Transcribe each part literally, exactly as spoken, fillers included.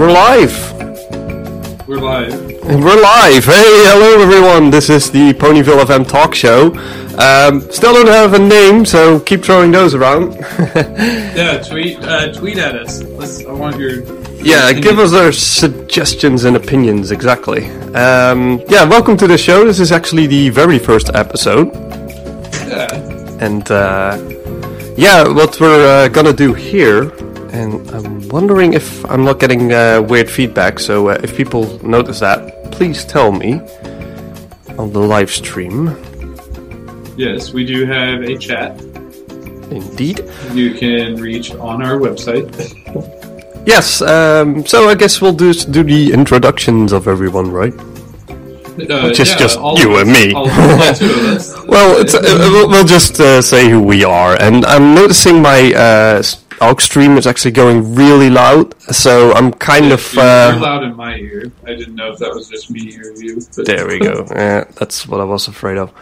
we're live. We're live. We're live. Hey, hello everyone. This is the Ponyville F M talk show. Um, still don't have a name, so keep throwing those around. yeah, tweet uh, tweet at us. Let's. I want your. Yeah, opinion. Give us our suggestions and opinions, exactly. Um, yeah, welcome to the show. This is actually the very first episode. Yeah. And, uh, yeah, what we're uh, gonna do here, and I'm wondering if I'm not getting uh, weird feedback, so uh, if people notice that, please tell me on the live stream. Yes, we do have a chat. Indeed. You can reach on our website. Yes, um, so I guess we'll do, do the introductions of everyone, right? Uh, Which is yeah, just you and me. All, all two of us. Well, it's, uh, we'll, we'll just uh, say who we are. And I'm noticing my uh, aux stream is actually going really loud, so I'm kind yeah, of... You're, uh, you're loud in my ear. I didn't know if that was just me or you. But there we go. Yeah, that's what I was afraid of.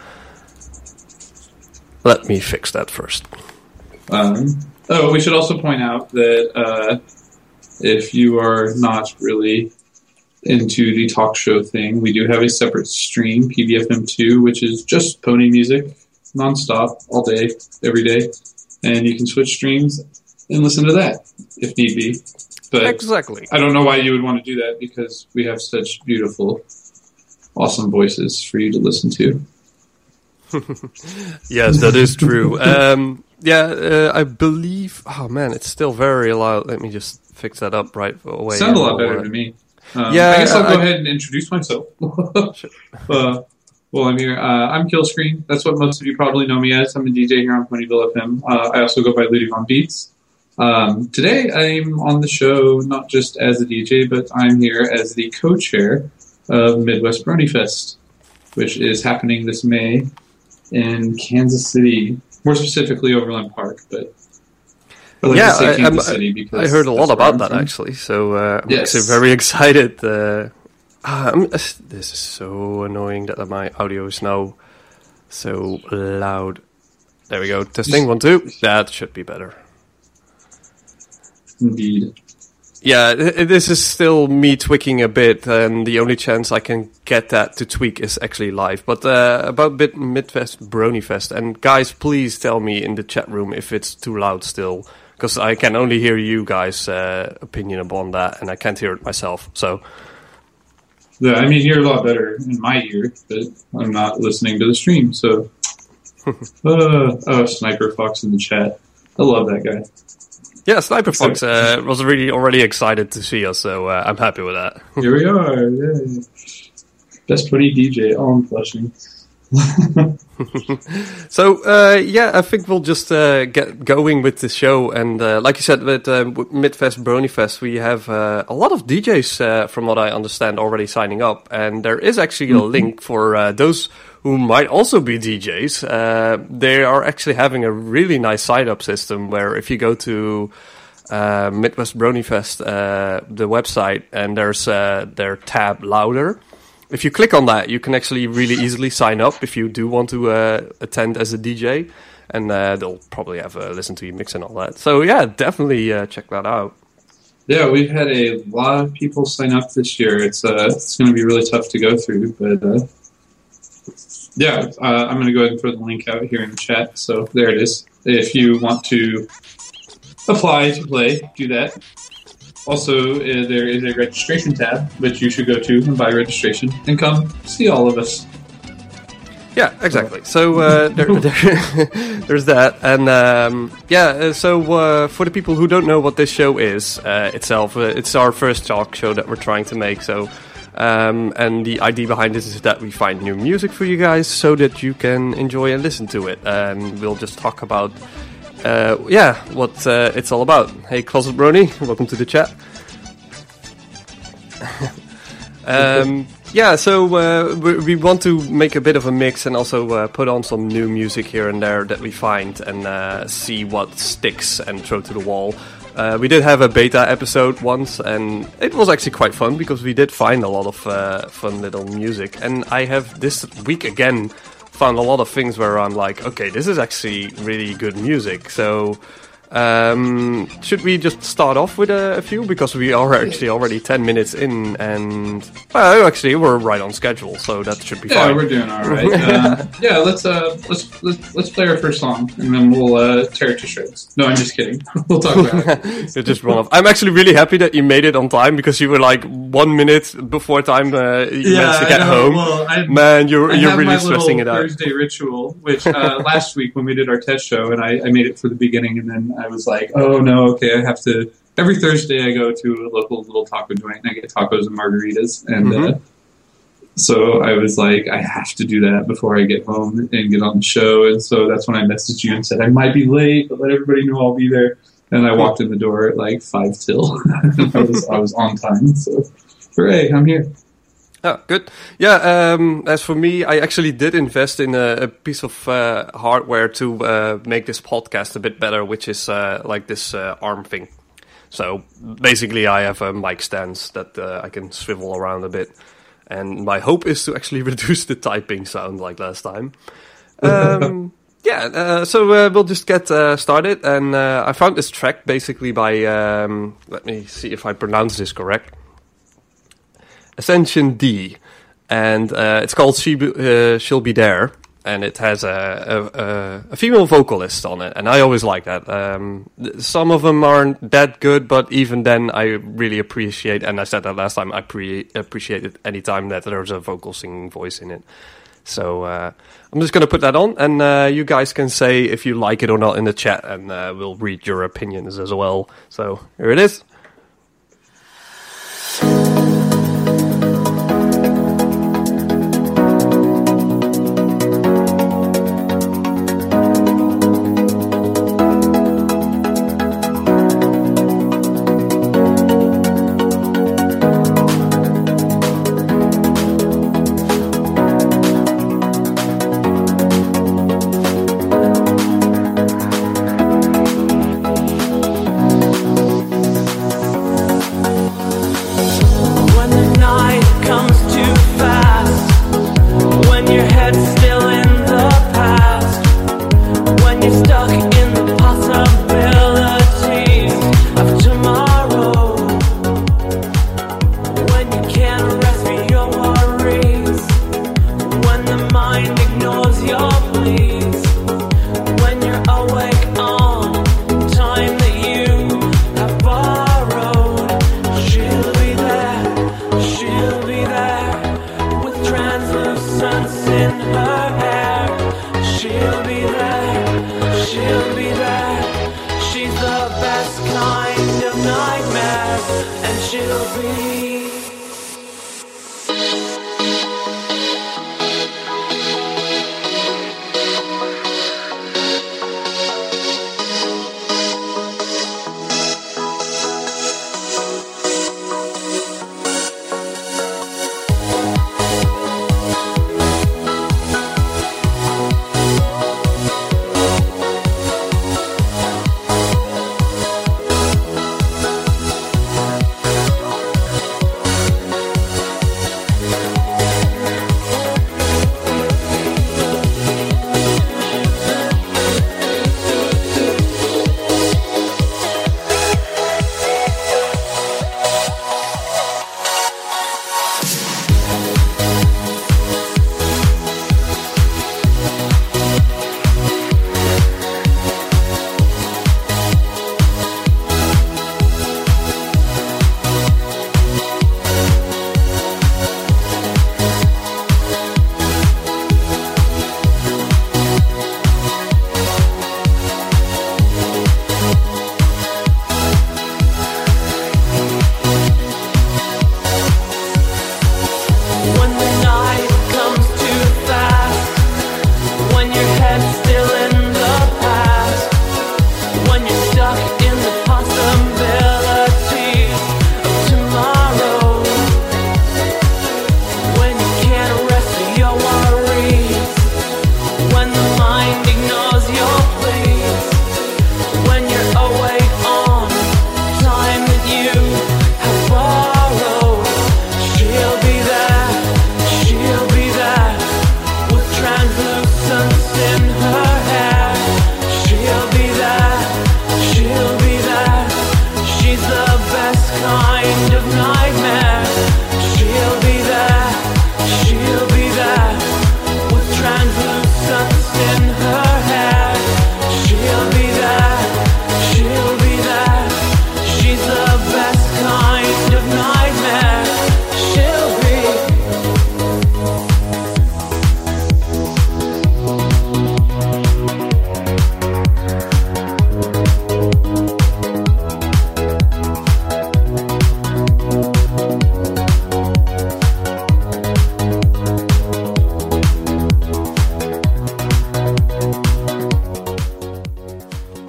Let me fix that first. Um, oh, we should also point out that... Uh, If you are not really into the talk show thing, we do have a separate stream, P V F M two, which is just pony music, nonstop, all day, every day. And you can switch streams and listen to that, if need be. But exactly. I don't know why you would want to do that, because we have such beautiful, awesome voices for you to listen to. Yes, that is true. um, yeah, uh, I believe... Oh, man, it's still very loud. Let me just... fix that up right away. Sound a lot better to me. Um, yeah, I guess I'll go I, ahead and introduce myself. uh, well, I'm here. Uh, I'm Killscreen. That's what most of you probably know me as. I'm a D J here on Ponyville F M. Uh, I also go by Ludwig on Beats. Um, today, I'm on the show not just as a D J, but I'm here as the co-chair of Midwest Brony Fest, which is happening this May in Kansas City, more specifically Overland Park, but. Like yeah, I, City I heard a lot about that, actually, so uh, I'm yes. actually very excited. Uh, uh, this is so annoying that my audio is now so loud. There we go, testing, one, two. That should be better. Indeed. Yeah, this is still me tweaking a bit, and the only chance I can get that to tweak is actually live. But uh, about bit Midwest Brony Fest, and guys, please tell me in the chat room if it's too loud still. Because I can only hear you guys' uh, opinion upon that, and I can't hear it myself. So, yeah, I mean, you're a lot better in my ear, but I'm not listening to the stream. So, uh, oh, Sniper Fox in the chat. I love that guy. Yeah, Sniper Fox uh, was really already excited to see us, so uh, I'm happy with that. Here we are. Yeah. Best Pony D J. Oh, I'm blushing. So, uh, yeah, I think we'll just uh, get going with the show. And uh, like you said, with uh, Midwest Brony Fest, we have uh, a lot of D Js, uh, from what I understand, already signing up. And there is actually a link for uh, those who might also be D Js. Uh, they are actually having a really nice sign-up system where if you go to uh, Midwest Brony Fest, uh, the website, and there's uh, their tab Louder. If you click on that, you can actually really easily sign up if you do want to uh, attend as a D J, and uh, they'll probably have a listen to your mix and all that. So yeah, definitely uh, check that out. Yeah, we've had a lot of people sign up this year. It's uh, it's going to be really tough to go through, but uh, yeah, uh, I'm going to go ahead and throw the link out here in the chat. So there it is. If you want to apply to play, do that. Also, uh, there is a registration tab, which you should go to and buy registration and come see all of us. Yeah, exactly. So uh, there, there, there's that. And um, yeah, so uh, for the people who don't know what this show is uh, itself, uh, it's our first talk show that we're trying to make. So, um, and the idea behind this is that we find new music for you guys so that you can enjoy and listen to it. And we'll just talk about Uh, yeah, what uh, it's all about. Hey, Closet Brony, welcome to the chat. um, yeah, so uh, we, we want to make a bit of a mix and also uh, put on some new music here and there that we find and uh, see what sticks and throw to the wall. Uh, we did have a beta episode once, and it was actually quite fun because we did find a lot of uh, fun little music. And I have this week again found a lot of things where I'm like, okay, this is actually really good music. So Um, should we just start off with a, a few, because we are actually already ten minutes in, and well, actually we're right on schedule, so that should be yeah, fine. Yeah, we're doing all right. uh, yeah, let's uh, let's let's let's play our first song, and then we'll uh, tear it to shreds. No, I'm just kidding. We'll talk about it. You just run off. I'm actually really happy that you made it on time, because you were like one minute before time uh, you yeah, managed to get home. Well, I, Man, you're I you're have really my stressing it out. Thursday ritual, which uh, last week when we did our test show, and I, I made it for the beginning, and then I was like, oh no, okay, I have to. Every Thursday I go to a local little taco joint and I get tacos and margaritas, and Mm-hmm. uh, so I was like, I have to do that before I get home and get on the show, and so that's when I messaged you and said I might be late, but let everybody know I'll be there. And I walked in the door at like five till. I was I was on time, so hooray, I'm here. Oh, good. Yeah, um, as for me, I actually did invest in a, a piece of uh, hardware to uh, make this podcast a bit better, which is uh, like this uh, arm thing. So basically I have a mic stand that uh, I can swivel around a bit. And my hope is to actually reduce the typing sound like last time. Um, yeah, uh, so uh, we'll just get uh, started. And uh, I found this track basically by, um, let me see if I pronounce this correct. Ascension D, and uh, it's called she Be, uh, She'll Be There, and it has a, a, a female vocalist on it, and I always like that. Um, some of them aren't that good, but even then I really appreciate, and I said that last time, I pre- appreciate it any time that there's a vocal singing voice in it. So uh, I'm just going to put that on, and uh, you guys can say if you like it or not in the chat, and uh, we'll read your opinions as well. So here it is.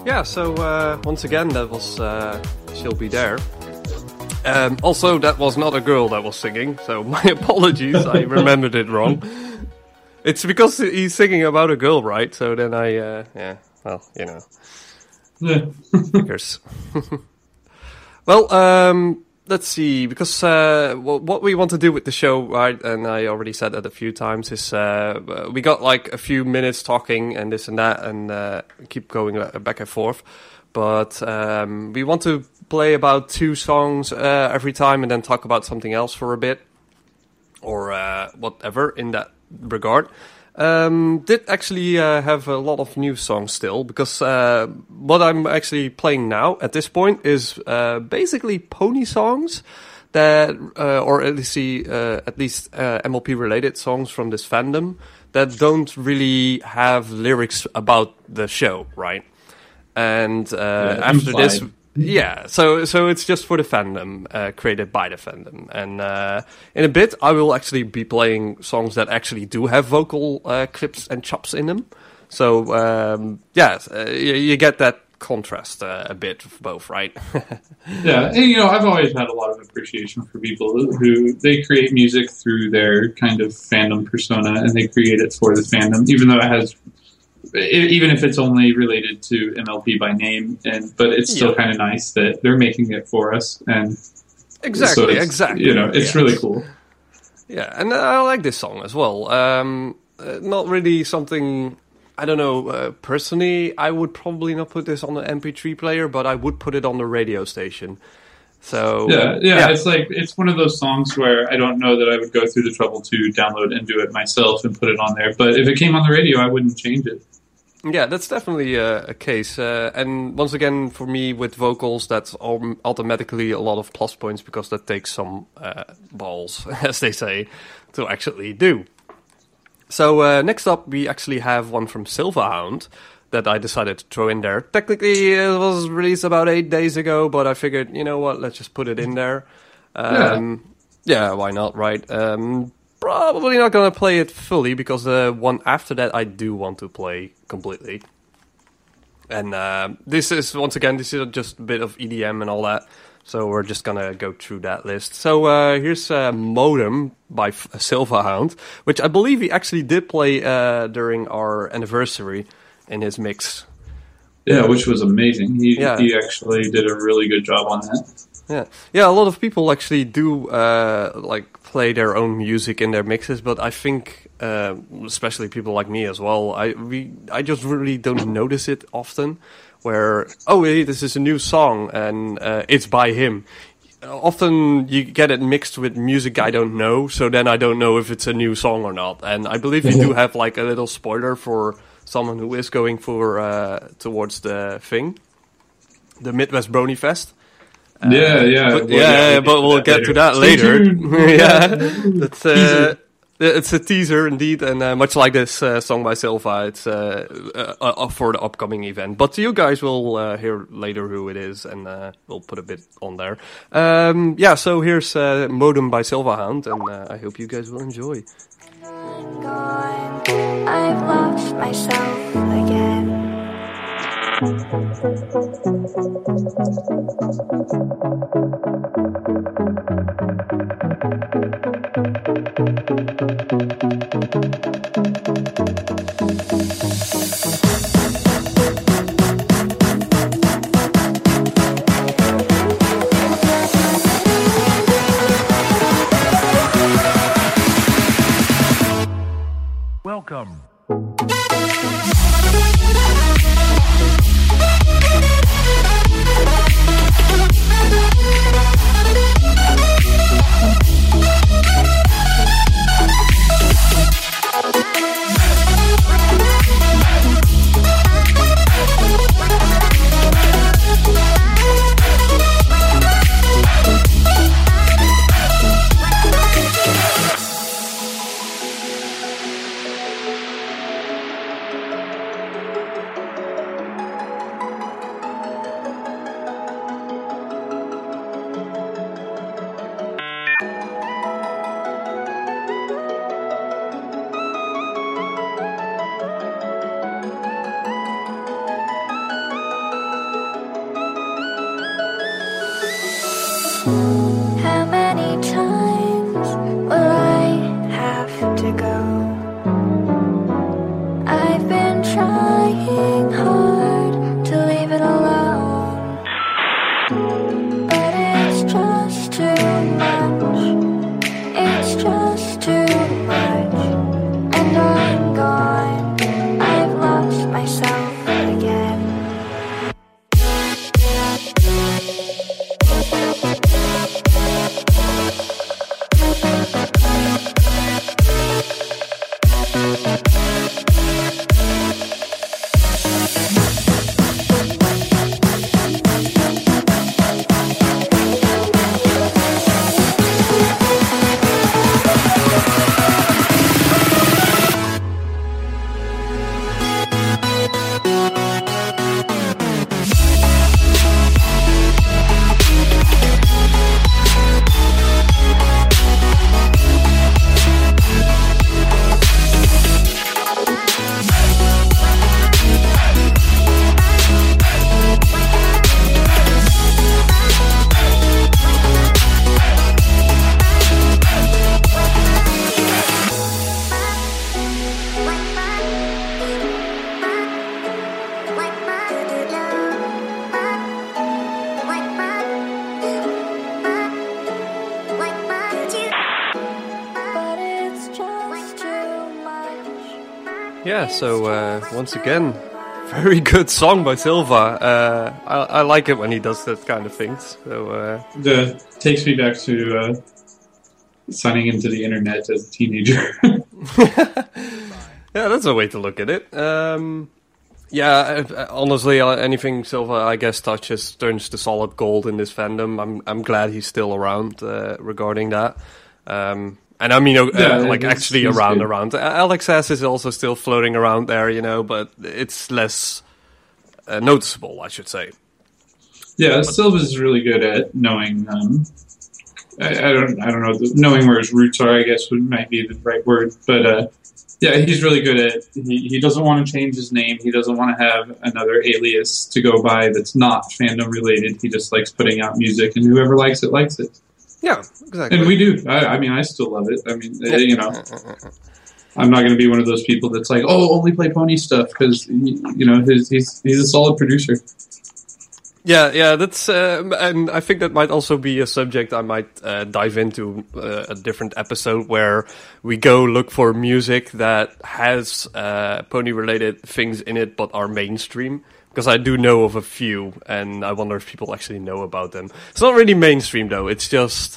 Yeah, so uh, once again, that was uh, She'll Be There. Um, also, that was not a girl that was singing, so my apologies, I remembered it wrong. It's because he's singing about a girl, right? So then I, uh, yeah, well, you know. Yeah. Figures. Well, um, let's see, because uh, what we want to do with the show, right, and I already said that a few times, is uh, we got like a few minutes talking and this and that, and uh, keep going back and forth. But um, we want to play about two songs uh, every time and then talk about something else for a bit, or uh, whatever in that regard. Um, did actually uh, have a lot of new songs still, because uh, what I'm actually playing now at this point is uh, basically pony songs that, uh, or at least uh, at least uh, M L P related songs from this fandom that don't really have lyrics about the show, right? And uh, yeah, after implied. this, yeah, so so it's just for the fandom, uh, created by the fandom. And uh, in a bit, I will actually be playing songs that actually do have vocal uh, clips and chops in them. So um, yeah, uh, you, you get that contrast uh, a bit of both, right? Yeah, and you know, I've always had a lot of appreciation for people who, who they create music through their kind of fandom persona, and they create it for the fandom, even though it has. Even if it's only related to M L P by name, and but it's still yeah. kind of nice that they're making it for us, and exactly, so exactly, you know, it's yeah. really cool. Yeah, and I like this song as well. Um, uh, not really something I don't know. Uh, personally, I would probably not put this on an M P three player, but I would put it on the radio station. So yeah, yeah, yeah, it's like it's one of those songs where I don't know that I would go through the trouble to download and do it myself and put it on there. But if it came on the radio, I wouldn't change it. Yeah, that's definitely a, a case. Uh, and once again, for me, with vocals, that's um, automatically a lot of plus points, because that takes some uh, balls, as they say, to actually do. So uh, next up, we actually have one from Silverhound that I decided to throw in there. Technically, it was released about eight days ago, but I figured, you know what, let's just put it in there. Um, yeah. yeah, why not, right? Um, probably not going to play it fully, because the one after that I do want to play completely. And uh, this is, once again, this is just a bit of E D M and all that, so we're just going to go through that list. So uh, here's uh, Modem by F- Silverhound, which I believe he actually did play uh, during our anniversary in his mix. Yeah, which was amazing. He yeah. he actually did a really good job on that. Yeah, yeah. A lot of people actually do uh, like play their own music in their mixes, but I think, uh, especially people like me as well, I we I just really don't notice it often. Where oh, hey, this is a new song and uh, it's by him. Often you get it mixed with music I don't know, so then I don't know if it's a new song or not. And I believe you do have like a little spoiler for someone who is going for uh, towards the thing, the Midwest Brony Fest. Uh, yeah, yeah, but, well, yeah, yeah. But we'll get later. to that later. yeah, that's uh, it's a teaser indeed, and uh, much like this uh, song by Silva, it's uh, uh, uh, for the upcoming event. But you guys will uh, hear later who it is, and uh, we'll put a bit on there. Um, yeah, so here's uh, Modem by Silverhound, and uh, I hope you guys will enjoy. Gone, I've lost myself again. Welcome. How many times will I have to go? I've been trying hard to leave it alone, but it's just too much. It's just too much, and I'm gone. I've lost myself again. Yeah, so uh, once again, very good song by Silva. Uh, I, I like it when he does that kind of things. So uh, The takes me back to uh, signing into the internet as a teenager. yeah, that's a way to look at it. Um, yeah, uh, honestly, uh, anything Silva, I guess, touches turns to solid gold in this fandom. I'm I'm glad he's still around uh, regarding that. Um, And I mean, uh, Yeah, like it's- actually it's around, good. around. Alex S is also still floating around there, you know, but it's less uh, noticeable, I should say. Yeah, Silva's really good at knowing. Um, I, I don't. I don't know. Knowing where his roots are, I guess, would might be the right word. But uh, yeah, he's really good at. He, he doesn't want to change his name. He doesn't want to have another alias to go by that's not fandom related. He just likes putting out music, and whoever likes it likes it. Yeah, exactly. And we do. I, I mean, I still love it. I mean, uh, you know, I'm not going to be one of those people that's like, oh, only play Pony stuff because you know his, he's he's a solid producer. Yeah, yeah, that's, uh, and I think that might also be a subject I might uh, dive into uh, a different episode where we go look for music that has uh, pony-related things in it but are mainstream. Because I do know of a few, and I wonder if people actually know about them. It's not really mainstream, though. It's just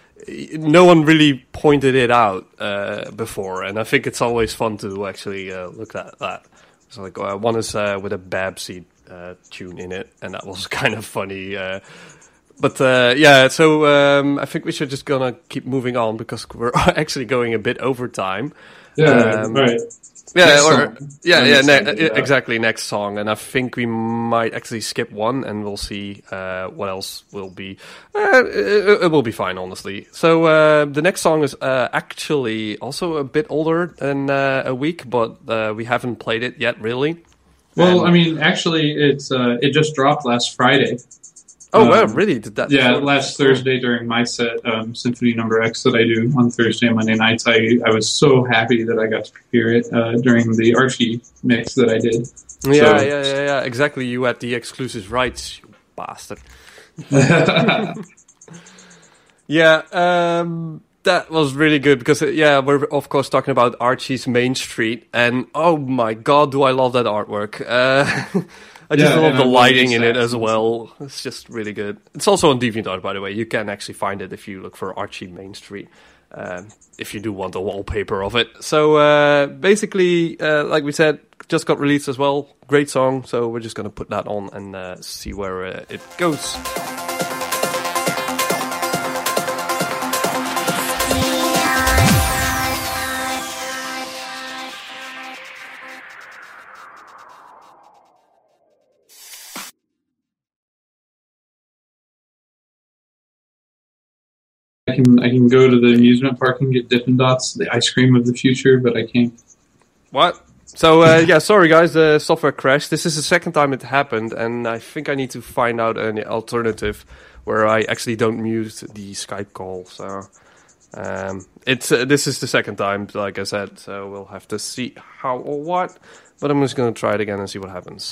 no one really pointed it out uh, before, and I think it's always fun to actually uh, look at that. So, like, uh, one is uh, with a Babseed uh, tune in it, and that was kind of funny. Uh, but uh, yeah, so um, I think we should just gonna keep moving on because we're actually going a bit over time. Yeah, Um, right. Yeah, Next or song. yeah, I'm yeah, excited ne- about that. exactly. Next song, and I think we might actually skip one, and we'll see uh, what else will be. Uh, it, it will be fine, honestly. So uh, the next song is uh, actually also a bit older than uh, a week, but uh, we haven't played it yet, really. Well, And- I mean, actually, it's uh, it just dropped last Friday. Oh, um, well, really? Did that? Yeah, last Thursday during my set, um, Symphony Number X that I do on Thursday and Monday nights, I, I was so happy that I got to hear it uh, during the Archie mix that I did. Yeah, So- yeah, yeah, yeah. Exactly. You had the exclusive rights, you bastard. Yeah, um, that was really good because, uh, yeah, we're of course talking about Archie's Main Street, and oh my god, do I love that artwork. Uh, I just Yeah, love and the I love lighting these in it as accents. well. It's just really good. It's also on DeviantArt, by the way. You can actually find it if you look for Archie Main Street, um, if you do want a wallpaper of it. So uh, basically, uh, like we said, just got released as well. Great song, so we're just going to put that on and uh, see where uh, it goes. I can I can go to the amusement park and get Dippin' Dots, the ice cream of the future, but I can't. What? So, uh, yeah, sorry guys, the software crashed. This is the second time it happened, and I think I need to find out an alternative where I actually don't mute the Skype call. So um, it's uh, this is the second time, like I said. So we'll have to see how or what. But I'm just going to try it again and see what happens.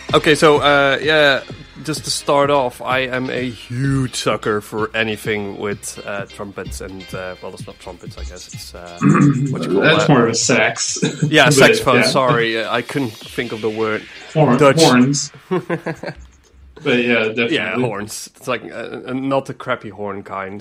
Okay, so uh, yeah, just to start off, I am a huge sucker for anything with uh, trumpets and uh, well, it's not trumpets, I guess it's uh, what you call That's that? more of a sax. Yeah, But, saxophone. yeah. Sorry, uh, I couldn't think of the word. Horn, Dutch. horns. But yeah, definitely. Yeah, horns. It's like uh, not the crappy horn kind.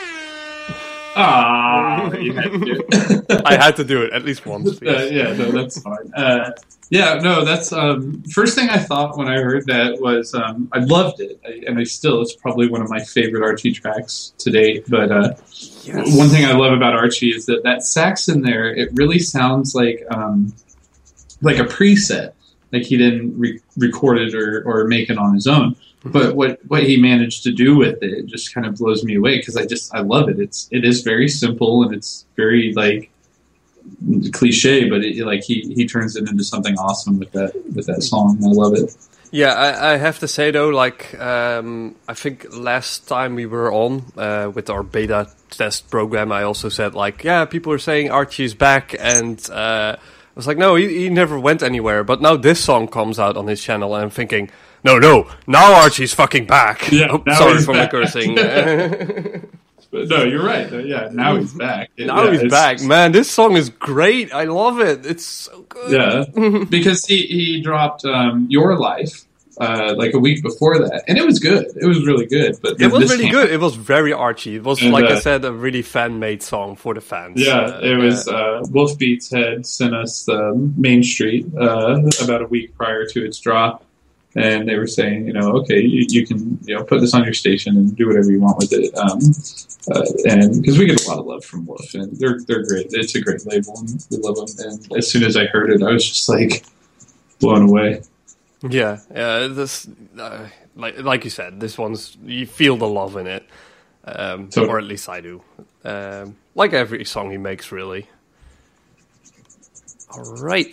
Ah, you had to do it. I had to do it at least once. Uh, yeah, no, that's fine. Uh, yeah, no, that's um, first thing I thought when I heard that was um, I loved it, I, and I still it's probably one of my favorite Archie tracks to date. But uh, Yes. one thing I love about Archie is that that sax in there, it really sounds like um, like a preset, like he didn't re- record it or, or make it on his own. But what, what he managed to do with it just kind of blows me away because I just I love it. It's it is very simple and it's very like cliche, but it, like he, he turns it into something awesome with that with that song. I love it. Yeah, I, I have to say though, like um, I think last time we were on uh, with our beta test program, I also said like, yeah, people are saying Archie's back, and uh, I was like, no, he, he never went anywhere. But now this song comes out on his channel, and I'm thinking, no, no, now Archie's fucking back. Yeah, Oh, now sorry he's for back. my cursing. But no, you're right. Uh, Yeah, now he's back. It- now yeah, he's it's- back, man. This song is great. I love it. It's so good. Yeah, because he he dropped um, Your Life uh, like a week before that, and it was good. It was really good. But It then was this really came- good. It was very Archie. It was, And, like I uh, said, a really fan-made song for the fans. Yeah, Uh, it was. Uh, Wolf Beats had sent us the Main Street uh, about a week prior to its drop, and they were saying, you know, okay, you, you can, you know, put this on your station and do whatever you want with it. Um, uh, and because we get a lot of love from Wolf, and they're they're great. It's a great label, and we love them. And as soon as I heard it, I was just like blown away. Yeah, yeah. This, uh, like like you said, this one's you feel the love in it, um, Totally. or at least I do. Um, like every song he makes, really. All right.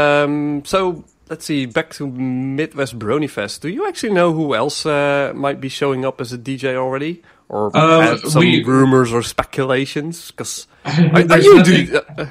Um, so let's see. Back to Midwest Brony Fest. Do you actually know who else uh, might be showing up as a D J already, or Um, have some we- rumors or speculations? Because are, are There's you nothing-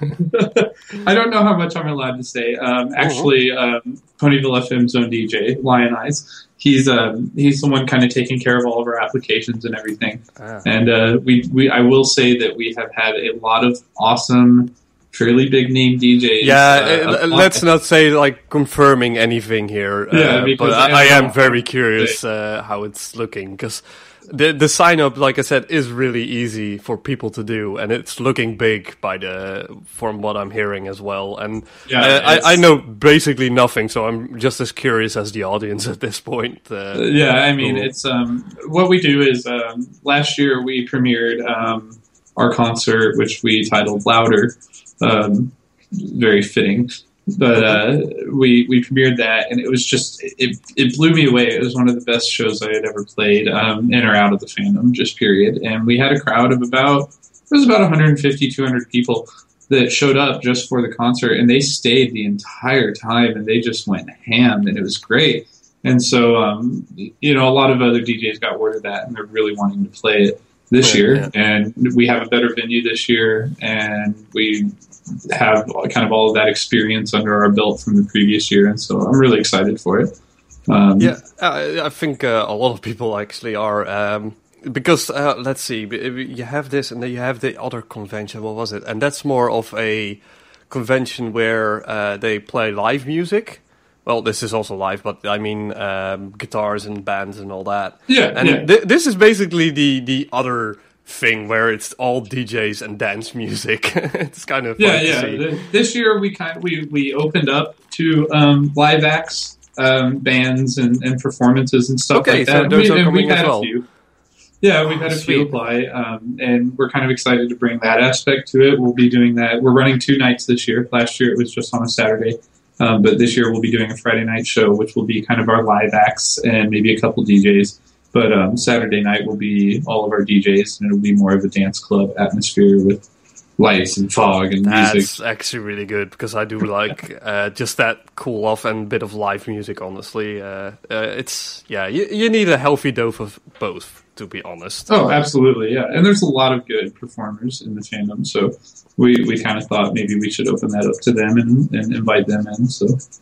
do? I don't know how much I'm allowed to say. Um, actually, um, Ponyville F M's own D J, Lion Eyes, he's um, he's the one kind of taking care of all of our applications and everything. Ah. And uh, we, we, I will say that we have had a lot of awesome, fairly big name D Js. Yeah, uh, uh, up- let's not say like confirming anything here. Yeah, uh, because but I I, I don't am know. very curious uh, how it's looking because the the sign up, like I said, is really easy for people to do, and it's looking big by the from what I'm hearing as well. And Yeah, uh, it's- I, I know basically nothing, so I'm just as curious as the audience at this point. Uh, Yeah, I mean, Cool. it's um, what we do is um, last year we premiered um, our concert, which we titled Louder. Um, very fitting, but uh, we we premiered that, and it was just it it blew me away. It was one of the best shows I had ever played, um, in or out of the fandom, just period. And we had a crowd of about it was about one hundred fifty, two hundred people that showed up just for the concert, and they stayed the entire time, and they just went ham, and it was great. And so, um, you know, a lot of other D Js got word of that, and they're really wanting to play it this Yeah, year. yeah. And we have a better venue this year, and we have kind of all of that experience under our belt from the previous year. And so I'm really excited for it. Um, Yeah, uh, I think uh, a lot of people actually are. Um, because, uh, let's see, b- you have this and then you have the other convention, what was it? And that's more of a convention where uh, they play live music. Well, this is also live, but I mean um, guitars and bands and all that. Yeah, And yeah. th- this is basically the, the other thing where it's all D Js and dance music. It's kind of fun Yeah, to yeah. see. Th- This year we kind we we opened up to um, live acts, um, bands, and, and performances and stuff Okay, like so that. those we, are and coming we've as had well. a few. Yeah, we've had a few Sweet. apply, um, and we're kind of excited to bring that aspect to it. We'll be doing that. We're running two nights this year. Last year it was just on a Saturday, um, but this year we'll be doing a Friday night show, which will be kind of our live acts and maybe a couple D Js. But um, Saturday night will be all of our D Js, and it'll be more of a dance club atmosphere with lights and fog and music. That's actually really good because I do like uh, just that cool off and bit of live music. Honestly, uh, uh, it's yeah, you, you need a healthy dose of both, to be honest. Oh, absolutely, yeah. And there's a lot of good performers in the fandom, so we, we kind of thought maybe we should open that up to them and, and invite them in. So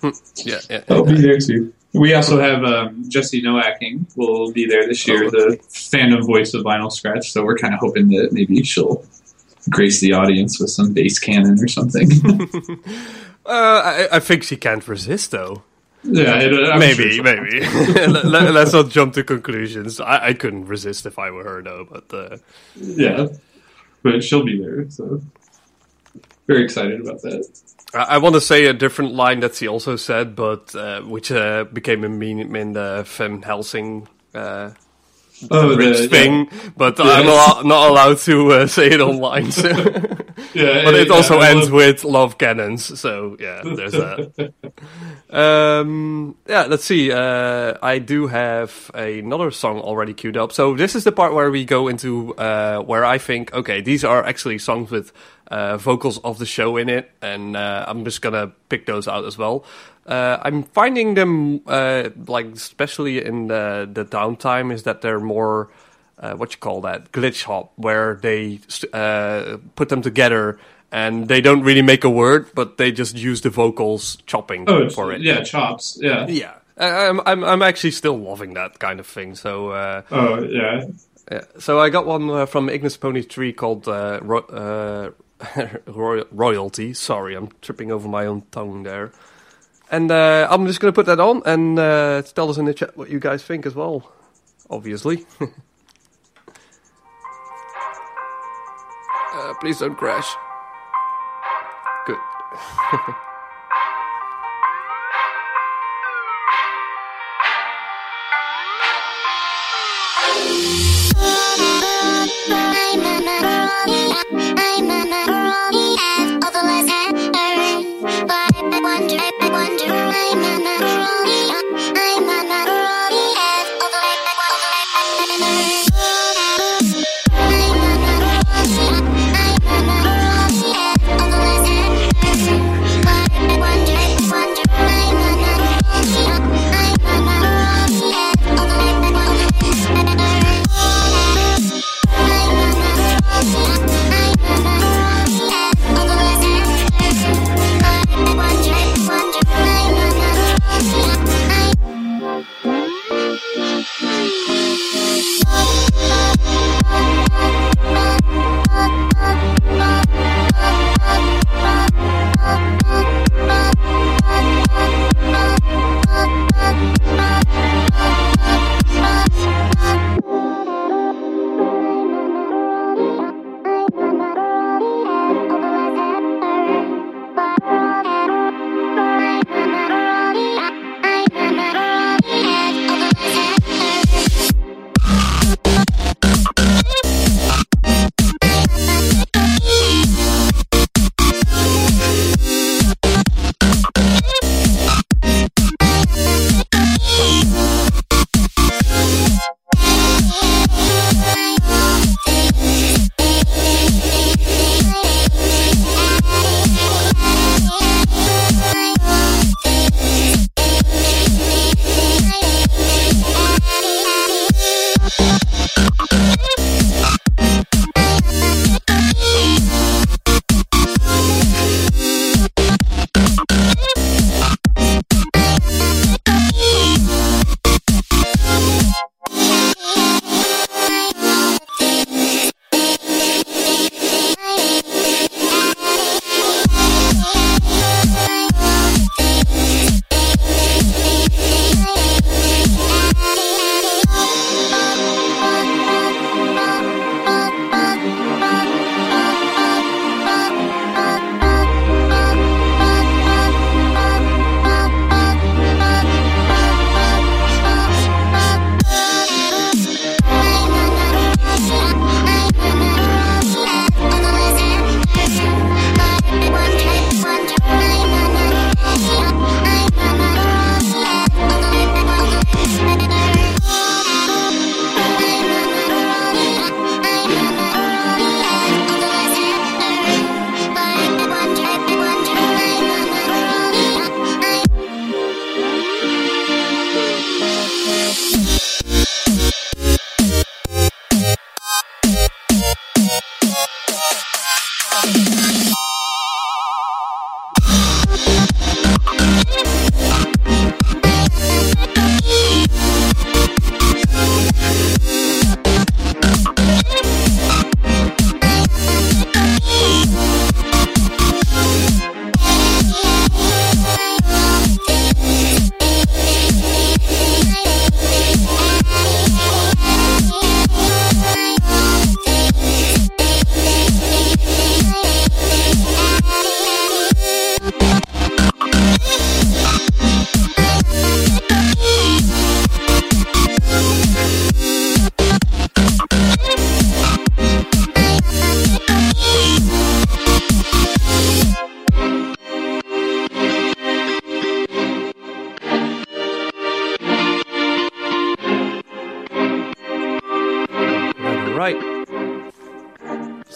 yeah, yeah, I'll yeah. be there too. We also have um, Jesse Noacking will be there this year, Oh. the fandom voice of Vinyl Scratch. So we're kind of hoping that maybe she'll grace the audience with some bass cannon or something. Uh, I, I think she can't resist, though. yeah, it, I'm maybe, sure. maybe. let, let, let's not jump to conclusions. I, I couldn't resist if I were her, though. But uh, Yeah, but she'll be there. So very excited about that. I, I want to say a different line that she also said, but uh, which uh, became a meme in the Van Helsing uh, Oh, bridge the, thing. But Yeah. I'm not, not allowed to uh, say it online. So. Yeah, But it yeah, also I ends love- with love cannons, so yeah, there's that. um, yeah, let's see. Uh, I do have another song already queued up. So this is the part where we go into uh, where I think, okay, these are actually songs with uh, vocals of the show in it, and uh, I'm just gonna pick those out as well. Uh, I'm finding them, uh, like especially in the, the downtime, is that they're more. Uh, what you call that, glitch hop, where they uh, put them together and they don't really make a word, but they just use the vocals chopping Oh, for it. yeah, chops. Yeah. Yeah. I- I'm I'm I'm actually still loving that kind of thing. So uh, Oh, yeah. yeah. So I got one uh, from Ignis Pony Tree called uh, Ro- uh, Roy- Royalty. Sorry, I'm tripping over my own tongue there. And uh, I'm just gonna put that on and uh, tell us in the chat what you guys think as well. Obviously. Uh, please don't crash. Good.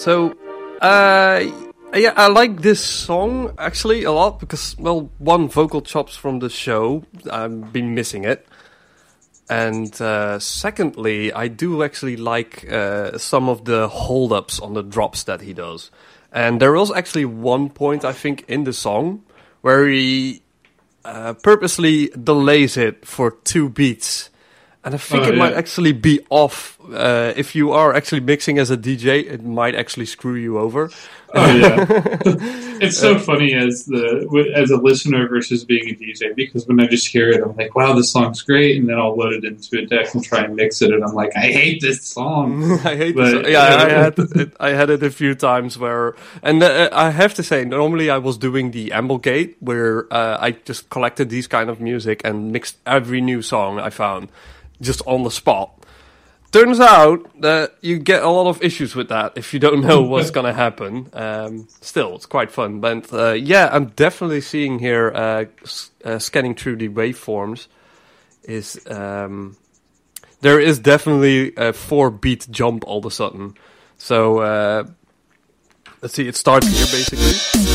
So, uh, yeah, I like this song actually a lot because, well, one, vocal chops from the show. I've been missing it. And uh, secondly, I do actually like uh, some of the hold-ups on the drops that he does. And there was actually one point, I think, in the song where he uh, purposely delays it for two beats. And I think oh, it yeah. might actually be off. Uh, if you are actually mixing as a D J, it might actually screw you over. Oh yeah, it's so funny as the as a listener versus being a D J, because when I just hear it, I'm like, "Wow, this song's great," and then I'll load it into a deck and try and mix it, and I'm like, "I hate this song." I hate but, this. Song. Yeah, I had it, I had it a few times where, and uh, I have to say, normally I was doing the Amblegate where uh, I just collected these kind of music and mixed every new song I found just on the spot. Turns out that you get a lot of issues with that if you don't know what's going to happen. Um, still, it's quite fun. But uh, yeah, I'm definitely seeing here, uh, s- uh, scanning through the waveforms, is um, there is definitely a four-beat jump all of a sudden. So, uh, let's see, it starts here basically.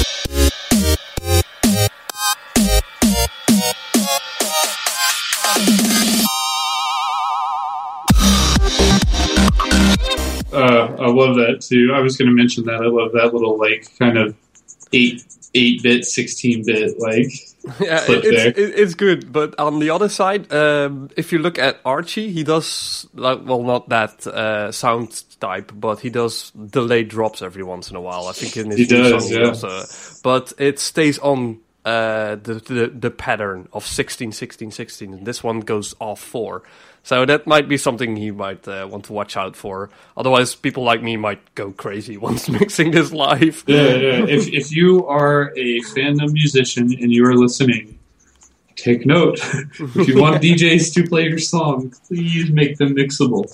Uh, I love that too. I was going to mention that. I love that little like kind of eight eight bit, sixteen bit like yeah, flip it's, there. it, it's good. But on the other side, um, if you look at Archie, he does like well, not that uh, sound type, but he does delayed drops every once in a while. I think in his He new does, song, yeah. does, uh, but it stays on uh, the, the the pattern of sixteen, sixteen, sixteen, and this one goes off four. So that might be something he might uh, want to watch out for. Otherwise, people like me might go crazy once mixing this live. Yeah, yeah. If if you are a fandom musician and you are listening, take note. If you want D Js to play your song, please make them mixable.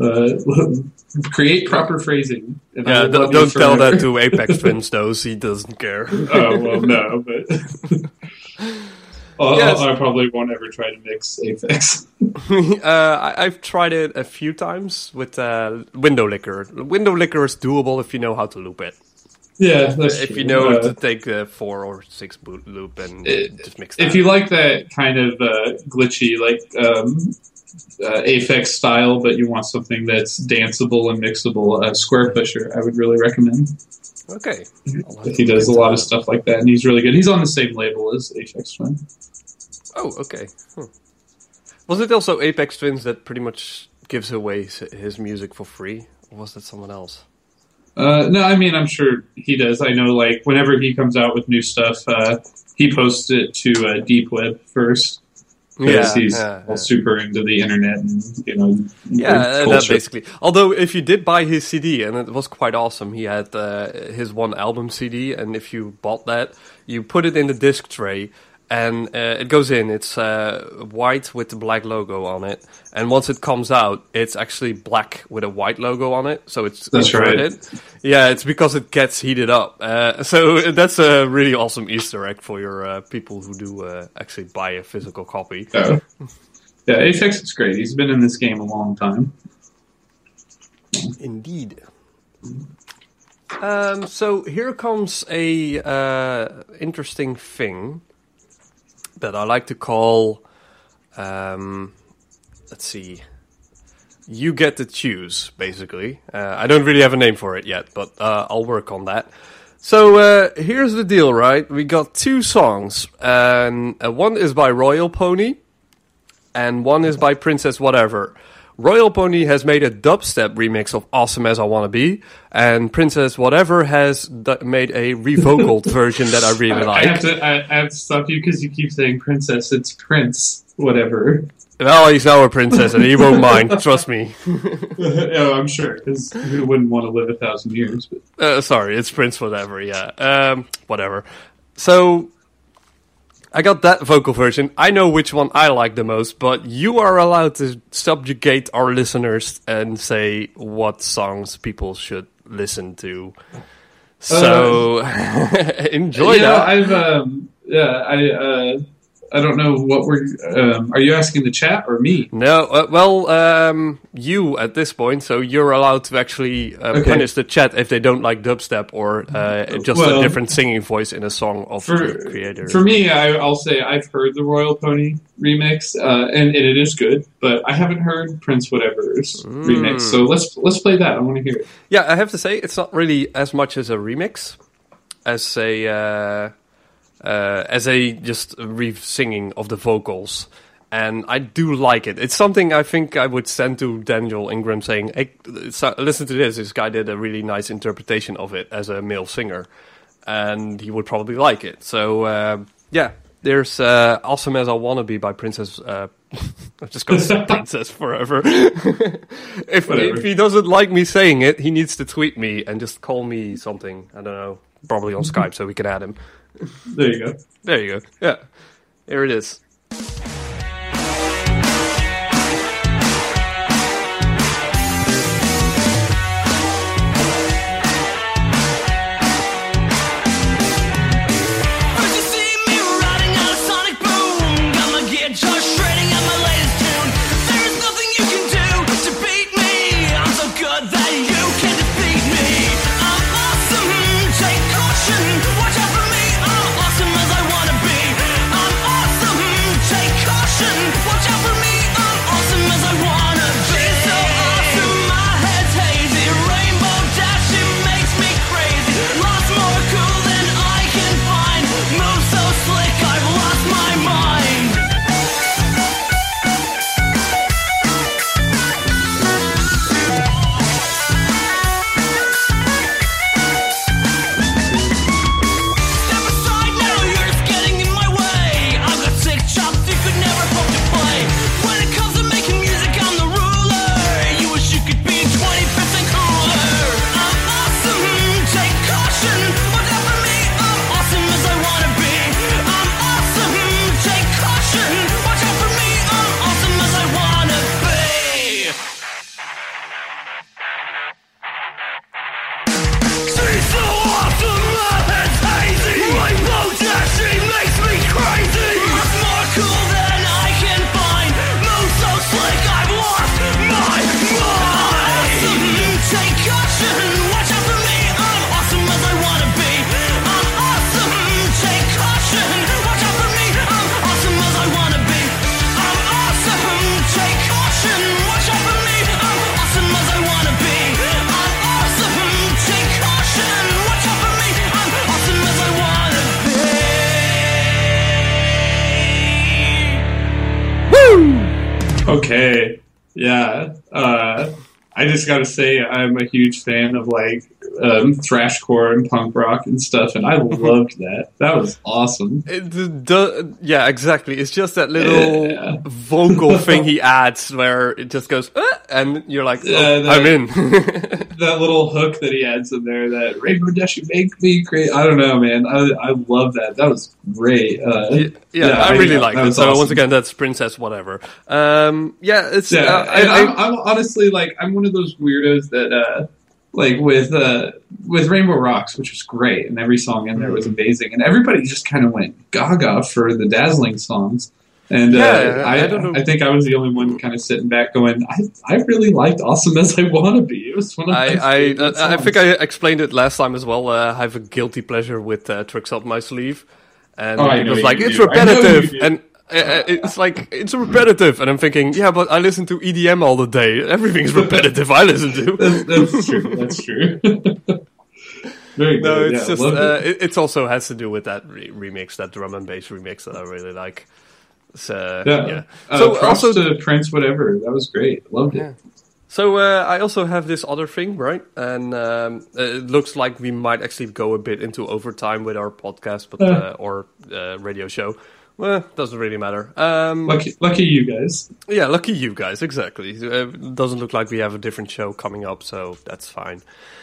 Uh, create proper phrasing. And I Yeah, will d- love you don't tell forever. that to Apex Twins, though. He doesn't care. Oh, well, no, but... Well, Yes. I probably won't ever try to mix Apex. uh, I, I've tried it a few times with uh, Window Licker. Window Licker is doable if you know how to loop it. Yeah, that's If true. you know Uh, to take a four or six boot loop and It- just mix that. If you like that kind of uh, glitchy, like um, uh, Aphex style, but you want something that's danceable and mixable, uh, Square Pusher, I would really recommend. Okay. I'll have He to does a look lot of into stuff like that, and he's really good. He's on the same label as Aphex Twin. that. Oh, okay. Hmm. Was it also Apex Twins that pretty much gives away s- his music for free? Or was that someone else? Uh, no, I mean, I'm sure he does. I know, like, whenever he comes out with new stuff, uh, he posts it to uh, Deep Web first. Because he's yeah, all yeah. super into the internet and, you know, Yeah, uh, that culture. basically. Although, if you did buy his C D, and it was quite awesome, he had uh, his one album C D, and if you bought that, you put it in the disc tray, and uh, it goes in. It's uh, white with the black logo on it, and once it comes out, it's actually black with a white logo on it, so it's That's inverted. Yeah, it's because it gets heated up. Uh, so that's a really awesome Easter egg for your uh, people who do uh, actually buy a physical copy. Oh. Yeah, Aphex is great. He's been in this game a long time. Indeed. Um, so here comes a uh, interesting thing that I like to call, um, let's see, you get to choose, basically. Uh, I don't really have a name for it yet, but uh, I'll work on that. So uh, here's the deal, right? We got two songs, and uh, one is by Royal Pony, and one is by Princess Whatever. Royal Pony has made a dubstep remix of Awesome As I Wanna Be, and Princess Whatever has d- made a revocaled version that I really I, like. I have to I, I have to stop you because you keep saying princess. It's Prince, whatever. Well, he's now a princess, and he won't mind, trust me. Oh, I'm sure, because who wouldn't want to live a thousand years? But. Uh, sorry, it's Prince Whatever, yeah. Um, whatever. So, I got that vocal version. I know which one I like the most, but you are allowed to subjugate our listeners and say what songs people should listen to. So, enjoy you know, that. I've um, yeah, I uh, I don't know what we're. Um, are you asking the chat or me? No, uh, well, um, you at this point, so you're allowed to actually uh, Okay. punish the chat if they don't like dubstep or uh, just Well, a different singing voice in a song of For, the creator. for me, I, I'll say I've heard the Royal Pony remix, uh, and, and it is good, but I haven't heard Prince Whatever's Mm. remix. So let's let's play that. I want to hear it. Yeah, I have to say, it's not really as much as a remix as a uh, uh, as a just re-singing of the vocals. And I do like it. It's something I think I would send to Daniel Ingram saying, hey, so, listen to this. This guy did a really nice interpretation of it as a male singer. And he would probably like it. So, uh, yeah, there's uh, Awesome As I Wanna Be by Princess... Uh, I'm just going to say Princess forever. if, if he doesn't like me saying it, he needs to tweet me and just call me something. I don't know. Probably on Skype so we can add him. There you go. There you go. Yeah. Here it is. Okay, yeah. Uh, I just got to say, I'm a huge fan of like um, thrashcore and punk rock and stuff, and I loved that. That was awesome. It, the, the, yeah, exactly. It's just that little Yeah. vocal thing he adds where it just goes, uh, and you're like, oh, Uh, that- I'm in. That little hook that he adds in there, that Rainbow Dash, you make me great. I don't know, man. I I love that. That was great. Uh, yeah, yeah, I really yeah, like that it. was So awesome. once again, that's Princess whatever. Um, yeah, it's Yeah, uh, I, and I, I'm, I'm honestly like I'm one of those weirdos that uh, like with uh, with Rainbow Rocks, which was great, and every song in there was amazing, and everybody just kind of went gaga for the Dazzling songs. And uh, Yeah, I I, don't know. I think I was the only one kind of sitting back going, I, I really liked Awesome As I Wanna Be. It was one of my I, I, favorite I, I songs. think I explained it last time as well. Uh, I have a guilty pleasure with uh, Tricks Up My Sleeve. And Oh, I it know was you like, do. it's I know you repetitive. do. And uh, it's like, it's repetitive. And I'm thinking, yeah, but I listen to E D M all the day. Everything's repetitive I listen to. That's, that's true. That's true. Very good. No, it's yeah, just, loved uh, it. it, it also has to do with that re- remix, that drum and bass remix that I really like. So, Yeah. yeah. Uh, So props also, to Prince Whatever. That was great. Loved it. Yeah. So uh, I also have this other thing, right? And um, it looks like we might actually go a bit into overtime with our podcast, but Uh. uh, or uh, radio show. Well, doesn't really matter. Um, Lucky, lucky you guys. yeah, lucky you guys, exactly. Uh, doesn't look like we have a different show coming up, so that's fine.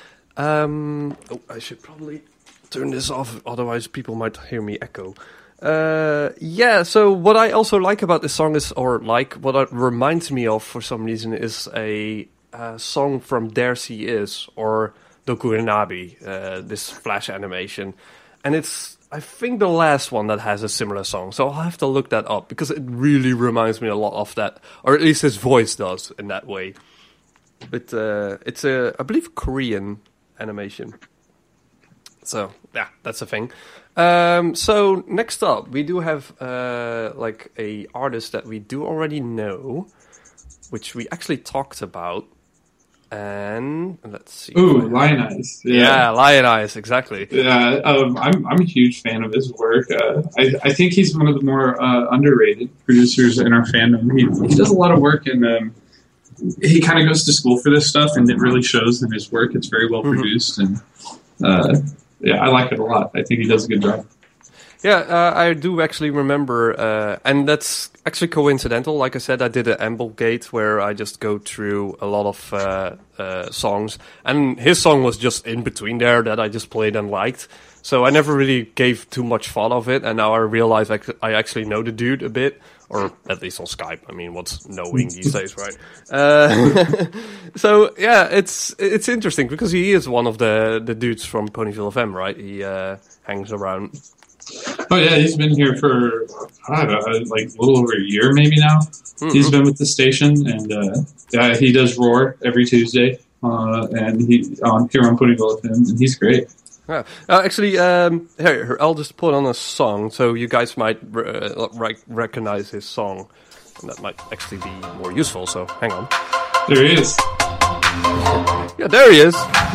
Um, oh, I should probably turn this off, otherwise people might hear me echo. Uh, yeah, so what I also like about this song is, or like, what it reminds me of for some reason is a, uh song from There She Is, or Dokurenabi, uh, this Flash animation. and it's I think the last one that has a similar song. So I'll have to look that up because it really reminds me a lot of that, or at least his voice does in that way. But uh, it's a I believe Korean animation. So yeah, that's the thing. Um, so next up, we do have uh, like a artist that we do already know, which we actually talked about. And let's see. Ooh, Lion Eyes. Yeah, yeah Lion Eyes, exactly. Yeah, um, I'm I'm a huge fan of his work. Uh, I I think he's one of the more uh, underrated producers in our fandom. He he does a lot of work, and um, he kind of goes to school for this stuff, and it really shows in his work. It's very well produced, mm-hmm. and uh, yeah, I like it a lot. I think he does a good job. Yeah, uh, I do actually remember, uh, and that's actually coincidental. Like I said, I did an Amblegate where I just go through a lot of uh, uh, songs, and his song was just in between there that I just played and liked. So I never really gave too much thought of it, and now I realize I, I actually know the dude a bit, or at least on Skype. I mean, what's knowing these days, right? Uh, so yeah, it's it's interesting because he is one of the, the dudes from Ponyville F M, right? He uh, hangs around. Oh yeah, he's been here for I don't know, like a little over a year maybe now. Mm-hmm. He's been with the station, and uh, yeah, he does Roar every Tuesday, uh, and he on here on Ponyville F M, and he's great. Yeah. Uh, actually, um, here I'll just put on a song, so you guys might uh, re- recognize his song, and that might actually be more useful. So hang on. There he is. Yeah, there he is.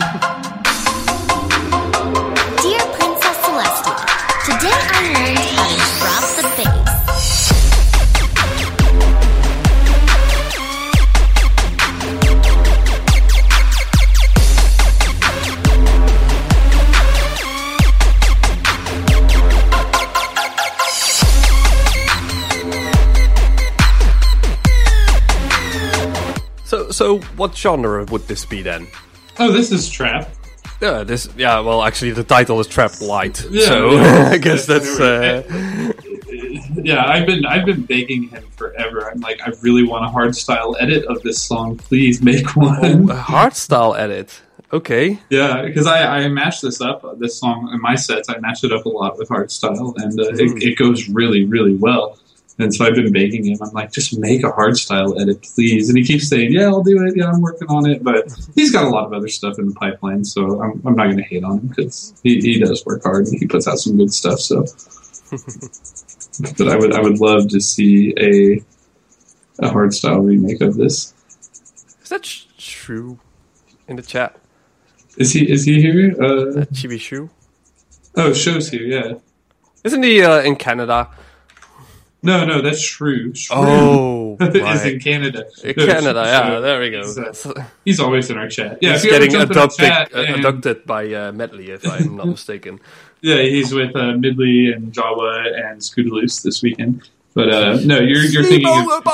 Today I learned how to drop the bass. So, so what genre would this be then? Oh, this is trap. Yeah, this. Yeah, well, actually, the title is Trap Light, yeah, so yeah, I guess that's. Uh... Yeah, I've been I've been begging him forever. I'm like, I really want a hardstyle edit of this song. Please make one. Oh, a hardstyle edit. Okay. Yeah, because I, I matched this up, this song in my sets. I matched it up a lot with hardstyle, and uh, mm. it, it goes really, really well. And so I've been begging him. I'm like, just make a hardstyle edit, please. And he keeps saying, yeah, I'll do it. Yeah, I'm working on it. But he's got a lot of other stuff in the pipeline, so I'm, I'm not going to hate on him because he, he does work hard and he puts out some good stuff. So, but I would I would love to see a a hardstyle remake of this. Is that sh- true? In the chat, is he is he here? Uh, Chibi Shu. Oh, Show's here. Yeah. Isn't he uh, in Canada? No, no, that's Shrew. Shrew oh, is right. in Canada. In Canada, yeah, so, there we go. He's, uh, he's always in our chat. Yeah, he's getting adopted, chat uh, and, adopted by uh, Medley, if I'm not mistaken. Yeah, he's with uh, Midley and Jawa and Scootaloo's this weekend. But uh, no, you're you're Sleep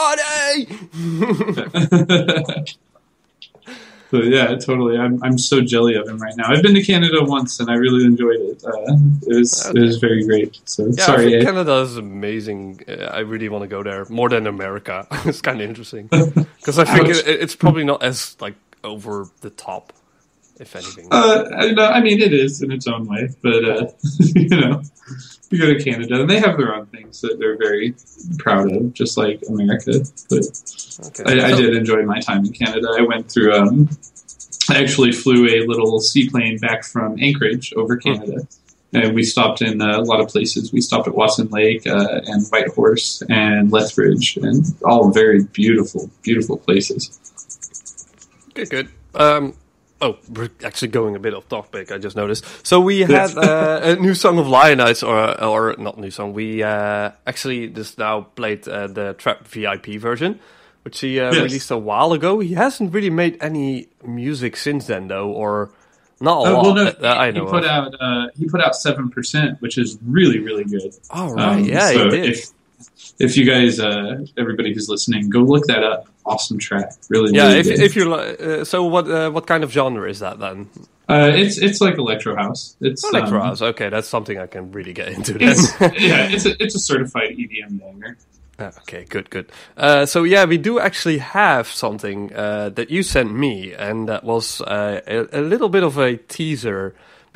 thinking over of... body. So yeah, totally. I'm I'm so jelly of him right now. I've been to Canada once and I really enjoyed it. Uh, it was okay. It was very great. So yeah, sorry, I think eh? Canada is amazing. Uh, I really want to go there more than America. It's kind of interesting because I think it, it's probably not as like over the top, if anything. Uh, I, I mean, it is in its own way, but uh, you know, you go to Canada and they have their own things that they're very proud of, just like America. But okay. I, I did enjoy my time in Canada. I went through. Um, I actually flew a little seaplane back from Anchorage over Canada, mm. and we stopped in uh, a lot of places. We stopped at Watson Lake uh, and Whitehorse and Lethbridge, and all very beautiful, beautiful places. Good, good. Um, Oh, we're actually going a bit off topic, I just noticed. So we had uh, a new song of Lion Eyes, or or not new song. We uh, actually just now played uh, the Trap V I P version, which he uh, yes. released a while ago. He hasn't really made any music since then, though, or not a uh, lot. Well, no, that, that I know he put of. out uh, he put out seven percent, which is really, really good. Oh, right. Um, yeah, so he did. If, if you guys, uh, everybody who's listening, go look that up. Awesome track, really. Yeah, really if good. if you're uh, so, what uh, what kind of genre is that then? Uh, it's it's like electro house. It's electro um, house. Okay, that's something I can really get into. Then. It's, yeah, it's a it's a certified E D M banger. Okay, good, good. Uh, so yeah, we do actually have something uh, that you sent me, and that was uh, a, a little bit of a teaser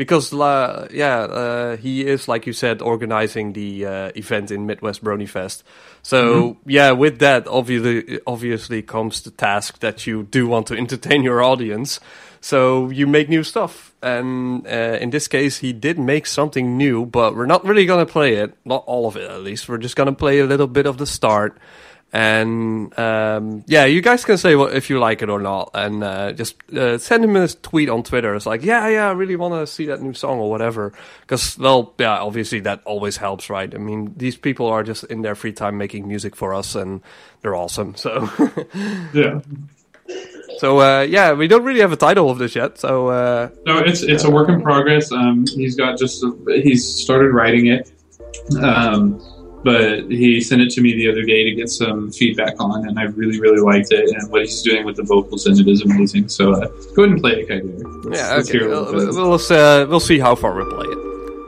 because uh, yeah, uh, he is, like you said, organizing the uh, event in Midwest Brony Fest. So mm-hmm. yeah, with that obviously obviously comes the task that you do want to entertain your audience. So you make new stuff, and uh, in this case, he did make something new, but we're not really gonna play it, not all of it at least. We're just gonna play a little bit of the start, and um, yeah, you guys can say what if you like it or not, and uh, just uh, send him a tweet on Twitter. It's like, yeah, yeah, I really want to see that new song or whatever, because well, yeah, obviously that always helps, right? I mean, these people are just in their free time making music for us, and they're awesome. So yeah. So uh, yeah, we don't really have a title of this yet. So uh, no, it's it's a work in progress. Um, he's got just a, he's started writing it, um, but he sent it to me the other day to get some feedback on, and I really really liked it. And what he's doing with the vocals in it is amazing. So uh, go ahead and play it, Kaiser. Let's, yeah, let's okay. hear a We'll little bit. we'll, uh, we'll see how far we play it.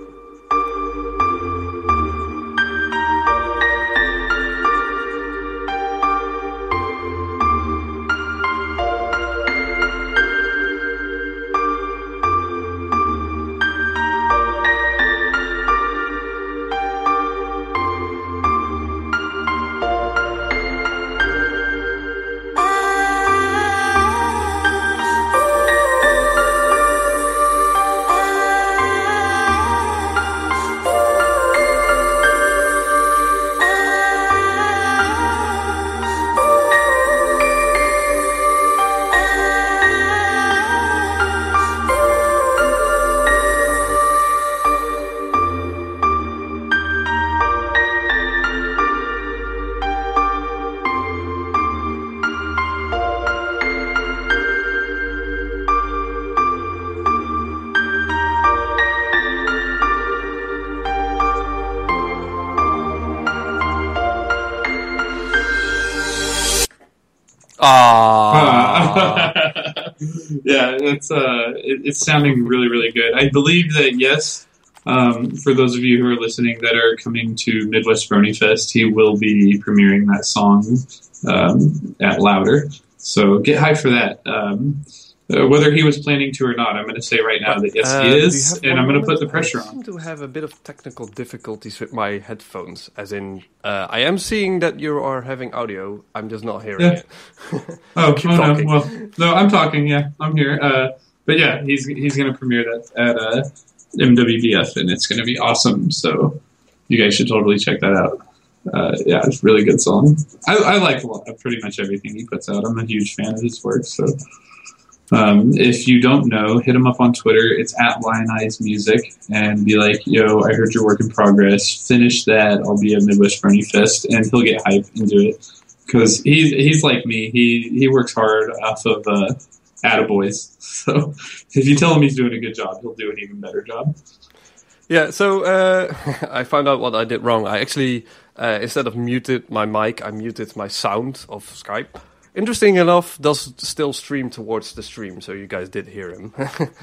Ah, yeah, it's uh, it, it's sounding really, really good. I believe that yes, um, for those of you who are listening that are coming to Midwest Brony Fest, he will be premiering that song um, at Louder. So get hyped for that. Um, uh, whether he was planning to or not, I'm going to say right now that yes, Uh, he do you is, have and one I'm going to moment? put the pressure I on. seem to have a bit of technical difficulties with my headphones. As in, uh, I am seeing that you are having audio. I'm just not hearing Yeah. it. Oh, Keep oh no, talking. well, no, I'm talking. Yeah, I'm here. Uh, but yeah, he's he's going to premiere that at uh, M W B F, and it's going to be awesome. So you guys should totally check that out. Uh, yeah, it's a really good song. I, I like a lot, pretty much everything he puts out. I'm a huge fan of his work. So um, if you don't know, hit him up on Twitter. It's at Lion Eyes Music, and be like, "Yo, I heard your work in progress. Finish that. I'll be at Midwest Brony Fest," and he'll get hype into it. Because he's he's like me. He he works hard off of uh, attaboys. So if you tell him he's doing a good job, he'll do an even better job. Yeah, so uh, I found out what I did wrong. I actually, uh, instead of muted my mic, I muted my sound of Skype. Interesting enough, does still stream towards the stream, so you guys did hear him.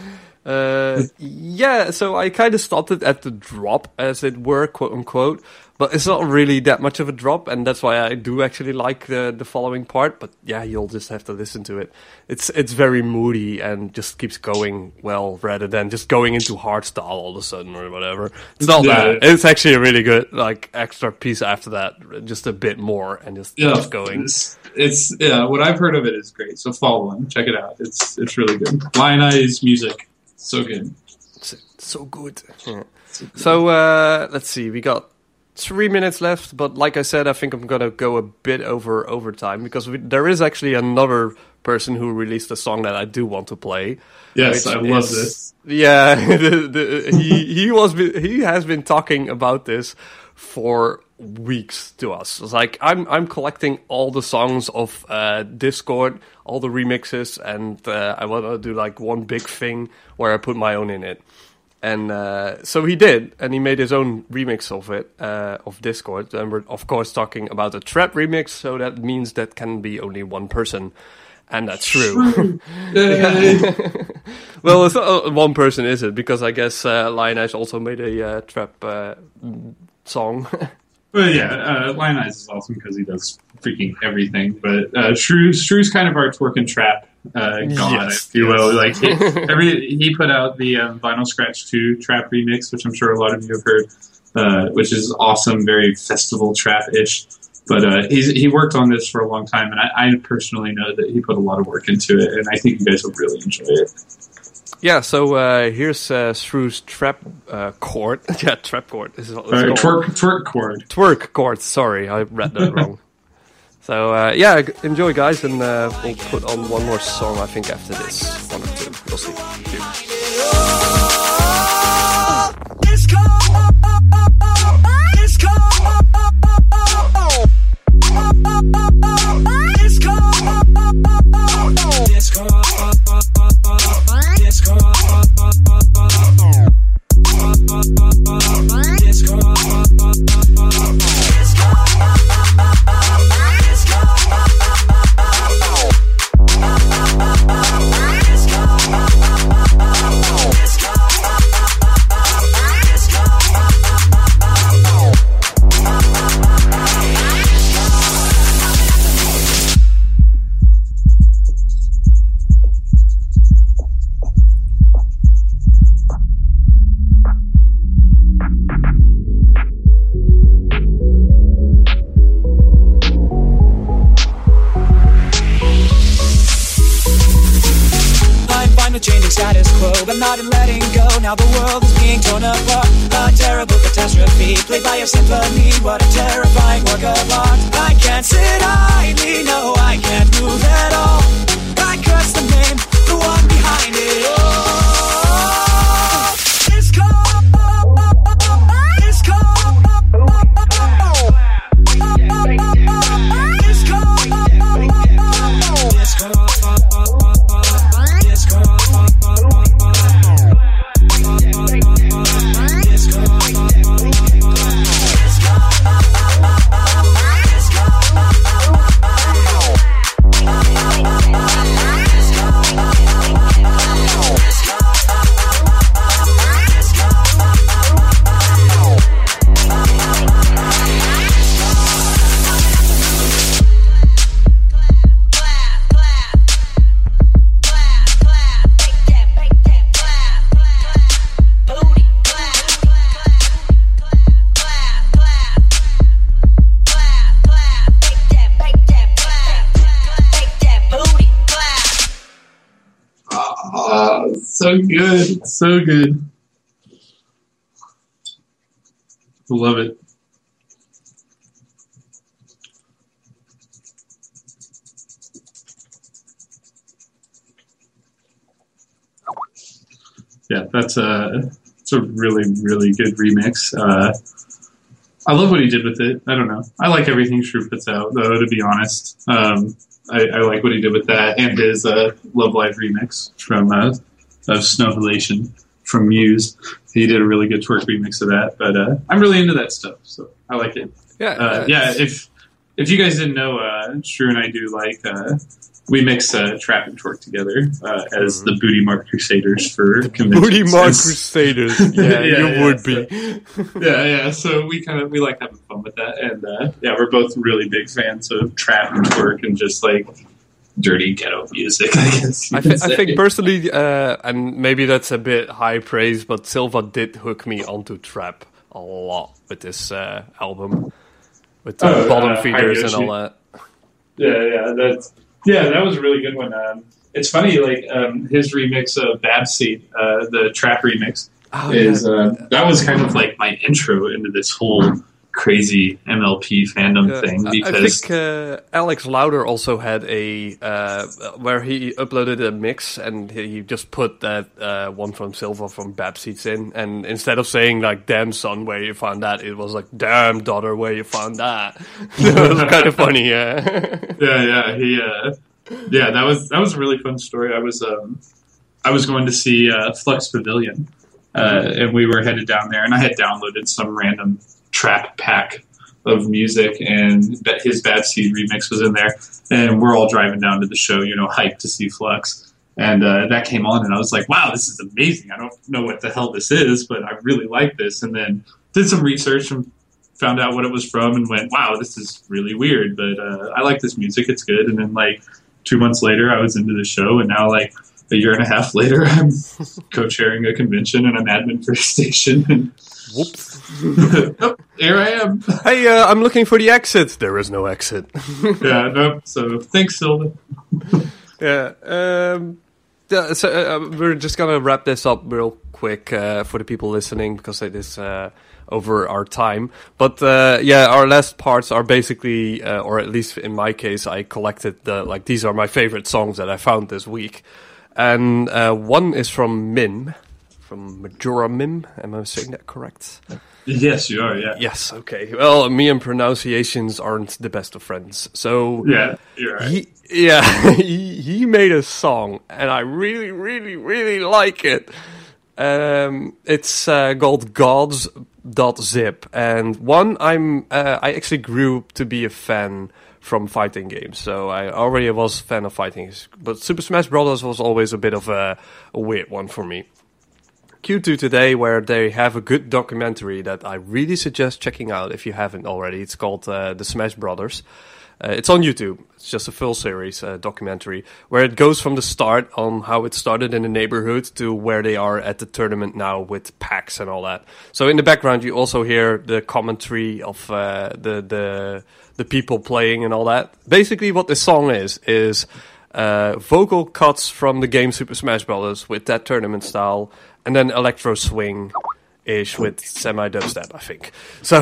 uh, yeah, so I kind of stopped it at the drop, as it were, quote unquote. But it's not really that much of a drop, and that's why I do actually like the the following part. But yeah, you'll just have to listen to it. It's it's very moody and just keeps going well, rather than just going into hardstyle all of a sudden or whatever. It's not Yeah. that. It's actually a really good like extra piece after that, just a bit more and just Yeah, keeps going. It's, it's yeah. What I've heard of it is great. So follow him, check it out. It's it's really good. Lion Eyes Music, so good. It's so good. Yeah. So uh, let's see, we got three minutes left, but like I said, I think I'm gonna go a bit over overtime because we, there is actually another person who released a song that I do want to play. Yes, which I love is- this. Yeah, the, the, he he was he has been talking about this for weeks to us. It's like I'm I'm collecting all the songs of uh, Discord, all the remixes, and uh, I want to do like one big thing where I put my own in it. And uh, so he did, and he made his own remix of it, uh, of Discord. And we're, of course, talking about a trap remix, so that means that can be only one person. And that's true. Yay. Well, it's not uh, one person, is it? Because I guess uh, Lion Eyes also made a uh, trap uh, song. Well, yeah, uh, Lion Eyes is awesome because he does freaking everything. But uh, Shrews, Shrews kind of our twerk and trap uh, god, Yes, if you will. yes. Like he, every he put out the um, Vinyl Scratch two trap remix, which I'm sure a lot of you have heard, uh, which is awesome, very festival trap-ish. But uh, he's, he worked on this for a long time, and I, I personally know that he put a lot of work into it, and I think you guys will really enjoy it. Yeah, so uh, here's uh, Shrew's trap uh, chord. Yeah, trap chord. This is what it's Uh, called. twerk, twerk chord. Twerk chord. Sorry, I read that wrong. So uh, yeah, g- enjoy, guys, and uh, we'll put on one more song. I think after this, one or two. We'll see. But not in letting go. Now the world is being torn apart. A terrible catastrophe played by a symphony. What a terrifying work of art. I can't sit idly, no, I can't move at all. I curse the name, the one behind it all. This call, this call, this call, this call. So good, so good. Love it. Yeah, that's a, it's a really, really good remix. Uh, I love what he did with it. I don't know. I like everything Shrew puts out, though, to be honest. Um, I, I like what he did with that and his uh, Love Live remix from uh, of Snow Halation from Muse. He did a really good twerk remix of that, but uh, I'm really into that stuff, so I like it. Yeah, uh, yeah. If if you guys didn't know, uh, Shrew and I do like uh, we mix uh, trap and twerk together uh, as mm-hmm. the Booty Mark Crusaders for conventions. Booty Mark Crusaders, yeah, yeah, you yeah, would so, be. yeah, yeah. So we kind of we like having fun with that, and uh, yeah, we're both really big fans of trap and twerk and just like dirty ghetto music, I guess. I, th- I think personally, uh, and maybe that's a bit high praise, but Silva did hook me onto trap a lot with this uh, album, with the oh, bottom uh, feeders and all that. Yeah, yeah, that's yeah, that was a really good one. Um, it's funny, like um, his remix of Bad Seed, uh, the trap remix, oh, is yeah. uh, that was kind of like my intro into this whole crazy M L P fandom uh, thing. Because I think uh, Alex Lauder also had a uh, where he uploaded a mix and he just put that uh, one from Silva from Bad Seeds in, and instead of saying like "damn son, where you found that," it was like "damn daughter, where you found that." It was kind of funny, yeah. yeah, yeah, he, uh, yeah. That was that was a really fun story. I was um, I was going to see uh, Flux Pavilion, uh, and we were headed down there, and I had downloaded some random trap pack of music, and his Bad Seed remix was in there, and we're all driving down to the show, you know, hyped to see Flux, and uh, that came on, and I was like, wow, this is amazing. I don't know what the hell this is, but I really like this, and then did some research and found out what it was from and went, wow, this is really weird, but uh, I like this music, it's good. And then like two months later, I was into the show, and now like a year and a half later, I'm co-chairing a convention and I'm admin for a station. And Whoops. oh, here I am. Hey, uh, I'm looking for the exit. There is no exit. yeah, no. So thanks, Silva. yeah. Um, yeah. So uh, we're just gonna wrap this up real quick uh, for the people listening because it is uh, over our time. But uh, yeah, our last parts are basically, uh, or at least in my case, I collected the like these are my favorite songs that I found this week, and uh, one is from Mim. From Majora Mim, am I saying that correct? Yes, you are, yeah. Yes, okay. Well, me and pronunciations aren't the best of friends. So, yeah, you're right. He, yeah, he, he made a song, and I really, really, really like it. Um, it's uh, called Gods dot zip, and one, I'm, uh, I actually grew to be a fan from fighting games, so I already was a fan of fighting games, but Super Smash Bros. Was always a bit of a, a weird one for me. Q two today, where they have a good documentary that I really suggest checking out if you haven't already. It's called uh, The Smash Brothers. Uh, it's on YouTube. It's just a full series uh, documentary where it goes from the start on how it started in the neighborhood to where they are at the tournament now with packs and all that. So in the background, you also hear the commentary of uh, the the the people playing and all that. Basically, what this song is is uh, vocal cuts from the game Super Smash Bros. With that tournament style. And then electro swing-ish with semi-dubstep, I think. So,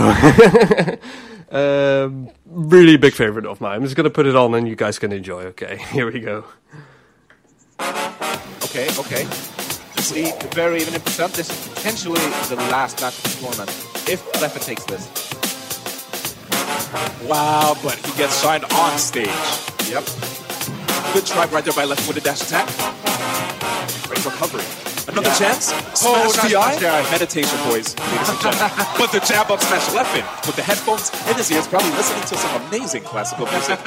um, really big favorite of mine. I'm just going to put it on and you guys can enjoy, okay? Here we go. Okay, okay. See, very even in percent, this is potentially the last match of the tournament. If Leffa takes this. Wow, but he gets signed on stage. Yep. Good try right there by Leffa with a dash attack. Great recovery. Another yeah. chance? Oh, T I? Meditation, boys, ladies and gentlemen. But the jab up smash left in with the headphones in his ears, probably listening to some amazing classical music.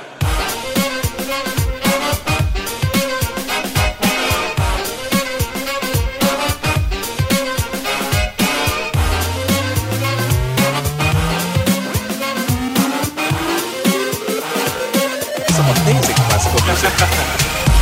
Some amazing classical music.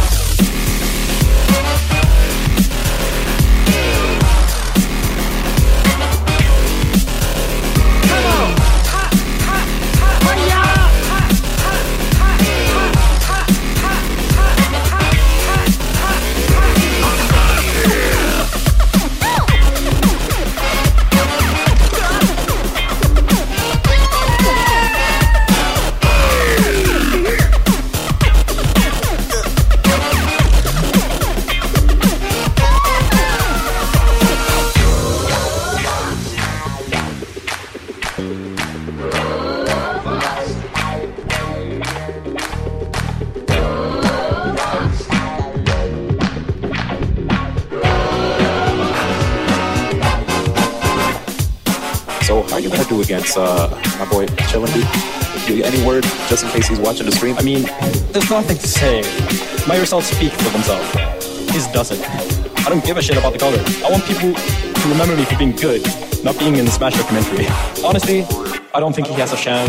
Against uh, my boy Chillenby. Any word, just in case he's watching the stream? I mean, there's nothing to say. My results speak for themselves. His doesn't. I don't give a shit about the color. I want people to remember me for being good, not being in the Smash documentary. Honestly, I don't think he has a chance.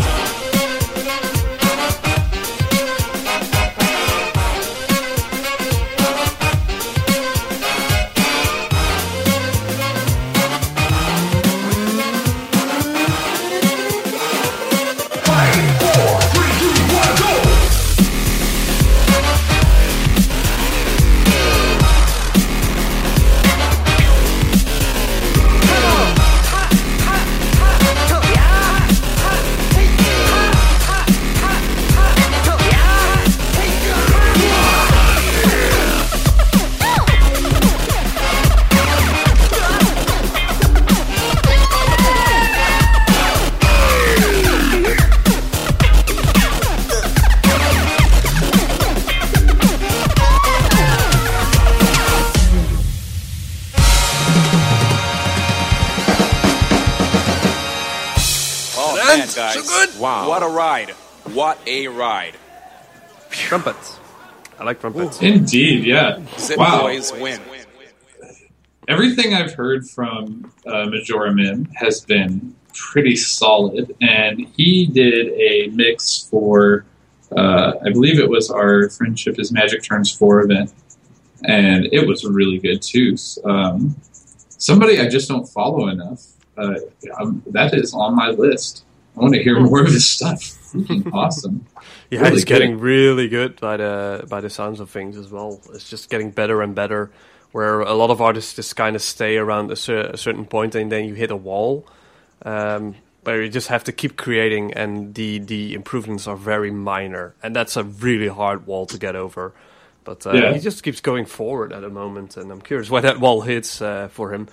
Wow. What a ride. What a ride. Trumpets. I like trumpets. Indeed, yeah. Zip wow. Boys win. Everything I've heard from uh, Majora Mim has been pretty solid, and he did a mix for uh, I believe it was our Friendship is Magic Turns four event, and it was really good too. Um, somebody I just don't follow enough. Uh, um, that is on my list. I want to hear more of his stuff. Freaking awesome. Yeah, really he's good. getting really good by the by the sounds of things as well. It's just getting better and better. Where a lot of artists just kind of stay around a, cer- a certain point and then you hit a wall, um, where you just have to keep creating, and the the improvements are very minor, and that's a really hard wall to get over. But uh, Yeah. he just keeps going forward at the moment, and I'm curious why that wall hits uh, for him.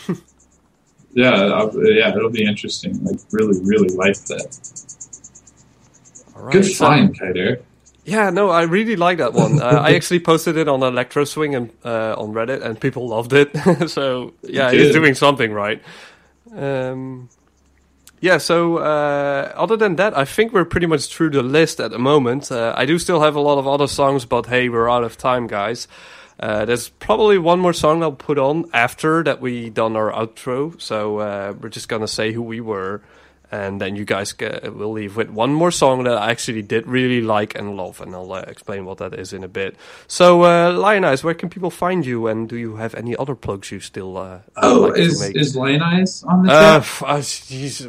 Yeah, I'll, yeah, it'll be interesting. Like, really, really like that. All right, Good so- find, Kaider. Yeah, no, I really like that one. Uh, I actually posted it on Electro Swing and uh, on Reddit, and people loved it. So yeah, You he's did. doing something right. Um, yeah. So uh, other than that, I think we're pretty much through the list at the moment. Uh, I do still have a lot of other songs, but hey, we're out of time, guys. Uh, there's probably one more song I'll put on after that we done our outro. So uh, we're just gonna say who we were. And then you guys get, will leave with one more song that I actually did really like and love, and I'll uh, explain what that is in a bit. So, uh, Lion Eyes, where can people find you, and do you have any other plugs you still uh, Oh, like is to make? is Lion Eyes on the Uh, chat? f- oh, jeez,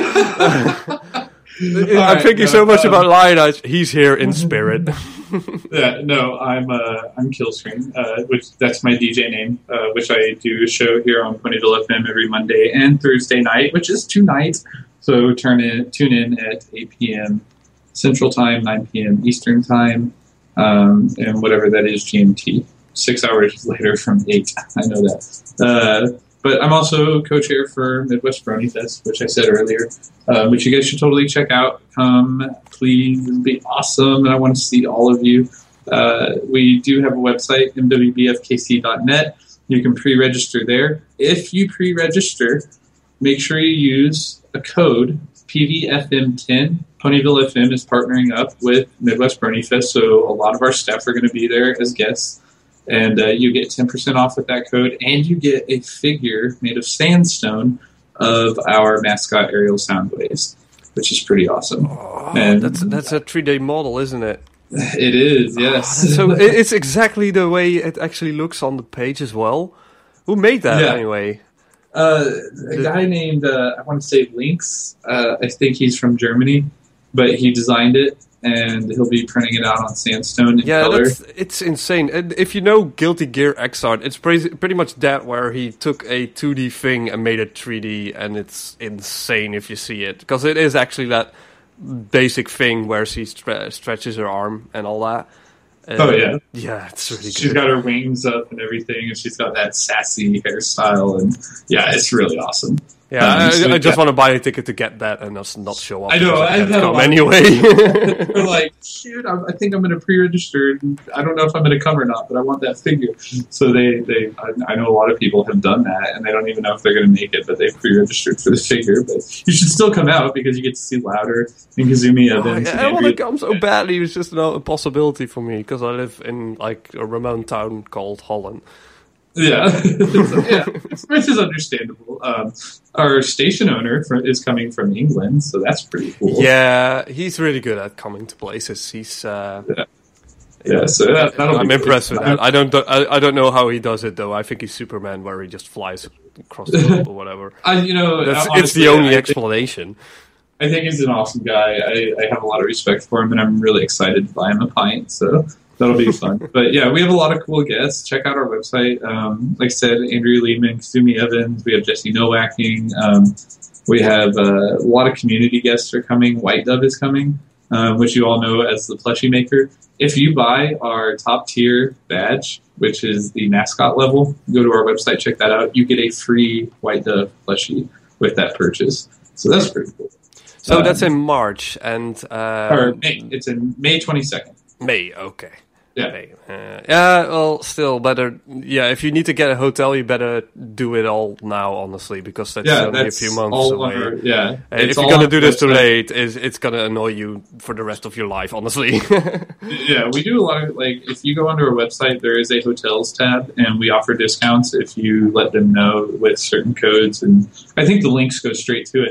man. I'm Alright, thinking no, so much um, about Lion Eyes. He's here in spirit. Yeah, no, I'm uh, I'm Killscreen, uh, which that's my D J name, uh, which I do a show here on Ponyville F M every Monday and Thursday night, which is tonight. So turn in, tune in at eight p.m. Central Time, nine p.m. Eastern Time, um, and whatever that is, G M T. Six hours later from eight. I know that. Uh, but I'm also co-chair for Midwest Brony Fest, which I said earlier, uh, which you guys should totally check out. Come, please, it'll be awesome, and I want to see all of you. Uh, we do have a website, m w b f k c dot net. You can pre-register there. If you pre-register, make sure you use a code P V F M ten. Ponyville F M is partnering up with Midwest Brony Fest, so a lot of our staff are going to be there as guests. And uh, you get ten percent off with that code, and you get a figure made of sandstone of our mascot Ariel Soundwaves, which is pretty awesome. Oh, and that's that's a three D model, isn't it? it is, yes. So it- it's exactly the way it actually looks on the page as well. Who made that Yeah. anyway? Uh, a guy named, uh, I want to say Lynx, uh, I think he's from Germany, but he designed it, and he'll be printing it out on sandstone in Yeah, color. that's, it's insane. And if you know Guilty Gear Xrd, it's pretty, pretty much that, where he took a two D thing and made it three D, and it's insane if you see it. Because it is actually that basic thing where she stre- stretches her arm and all that. And Oh, yeah. Yeah, it's really good. She's got her wings up and everything, and she's got that sassy hairstyle, and yeah, it's really awesome. Yeah, Um, I, so, I just yeah. want to buy a ticket to get that and just not show up. I know, because I can't know a come lot of anyway. They're like, shoot, I, I think I'm going to pre-register. I don't know if I'm going to come or not, but I want that figure. So they, they I, I know a lot of people have done that, and they don't even know if they're going to make it, but they've pre-registered for the figure. But you should still come out because you get to see Louder and Kazumi Oh, Evans. yeah, and I want to Andrea- come so badly. It's just not a possibility for me because I live in like a remote town called Holland. Yeah, yeah, which is understandable. Um, our station owner for, is coming from England, so that's pretty cool. Yeah, he's really good at coming to places. He's uh, Yeah. Yeah, so that, that'll I'm be impressed good. with that. I don't do, I, I don't know how he does it though. I think he's Superman, where he just flies across the world or whatever. I, you know, That's honestly, it's the only I think, explanation. I think he's an awesome guy. I, I have a lot of respect for him, and I'm really excited to buy him a pint. So that'll be fun. But yeah, we have a lot of cool guests. Check out our website. Um, like I said, Andrea Lehman, Kasumi Evans. We have Jesse Nowacking. Um, we have uh, a lot of community guests are coming. White Dove is coming, uh, which you all know as the plushie maker. If you buy our top tier badge, which is the mascot level, go to our website, check that out. You get a free White Dove plushie with that purchase. So that's pretty cool. So Um, that's in March and uh, or May. It's in May twenty-second. May. Okay. Yeah. May. Uh, yeah. Well, still better. Yeah. If you need to get a hotel, you better do it all now, honestly, because that's Yeah, only that's a few months all away. on our, yeah. And it's if you're all gonna on do our this too website. late, it's, it's gonna annoy you for the rest of your life, honestly. Yeah, we do a lot of, like, if you go onto our website, there is a hotels tab, and we offer discounts if you let them know with certain codes, and I think the links go straight to it.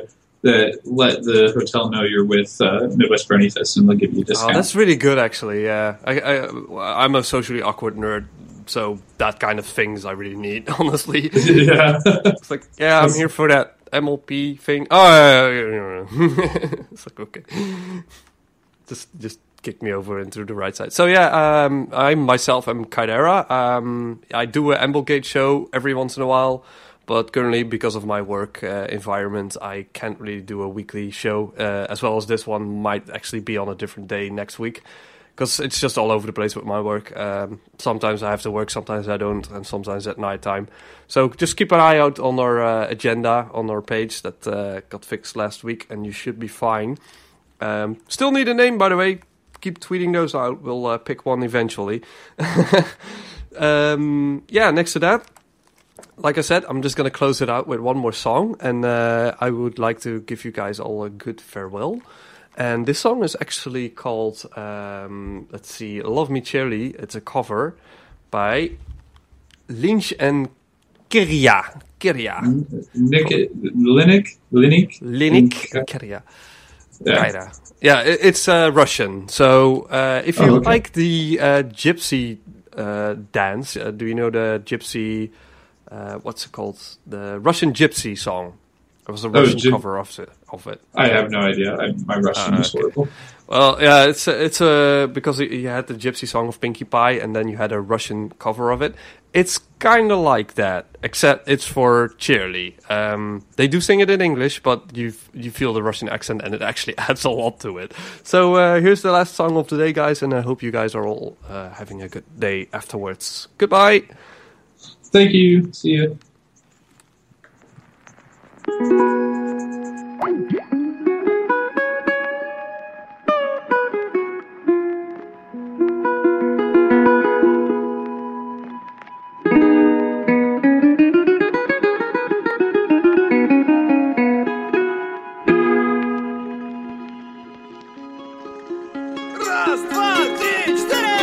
that let the hotel know you're with uh, Midwest Brony Fest, and they'll give you a discount. Oh, that's really good, actually. Yeah, I, I, I'm a socially awkward nerd, so that kind of things I really need, honestly. Yeah, it's like, yeah, I'm here for that M L P thing. Oh, yeah, yeah, yeah. It's like, okay, just just kick me over into the right side. So yeah, um, I myself am Kaidera. Um, I do an Amblegate show every once in a while. But currently, because of my work uh, environment, I can't really do a weekly show, uh, as well as this one might actually be on a different day next week, because it's just all over the place with my work. Um, sometimes I have to work, sometimes I don't, and sometimes at night time. So just keep an eye out on our uh, agenda, on our page that uh, got fixed last week, and you should be fine. Um, still need a name, by the way. Keep tweeting those out. We'll uh, pick one eventually. um, yeah, next to that, like I said, I'm just going to close it out with one more song, and uh, I would like to give you guys all a good farewell. And this song is actually called, um, let's see, Love Me Cheerly. It's a cover by Lynch and Kyria. Kyria. Nick, Linik? Linik? Linik and Kyria. Yeah. Kyria. Yeah, it, it's uh, Russian. So uh, if you oh, okay. like the uh, gypsy uh, dance, uh, do you know the gypsy... Uh, what's it called? The Russian Gypsy song. It was a Russian oh, gy- cover of it. Of it. I have no idea. I, my Russian uh, is horrible. Well, yeah, it's a, it's a because you had the Gypsy song of Pinkie Pie, and then you had a Russian cover of it. It's kind of like that, except it's for Cheerly. Um, they do sing it in English, but you you feel the Russian accent, and it actually adds a lot to it. So uh, here's the last song of the day, guys, and I hope you guys are all uh, having a good day afterwards. Goodbye. Thank you. See you. Раз, два, три, четыре!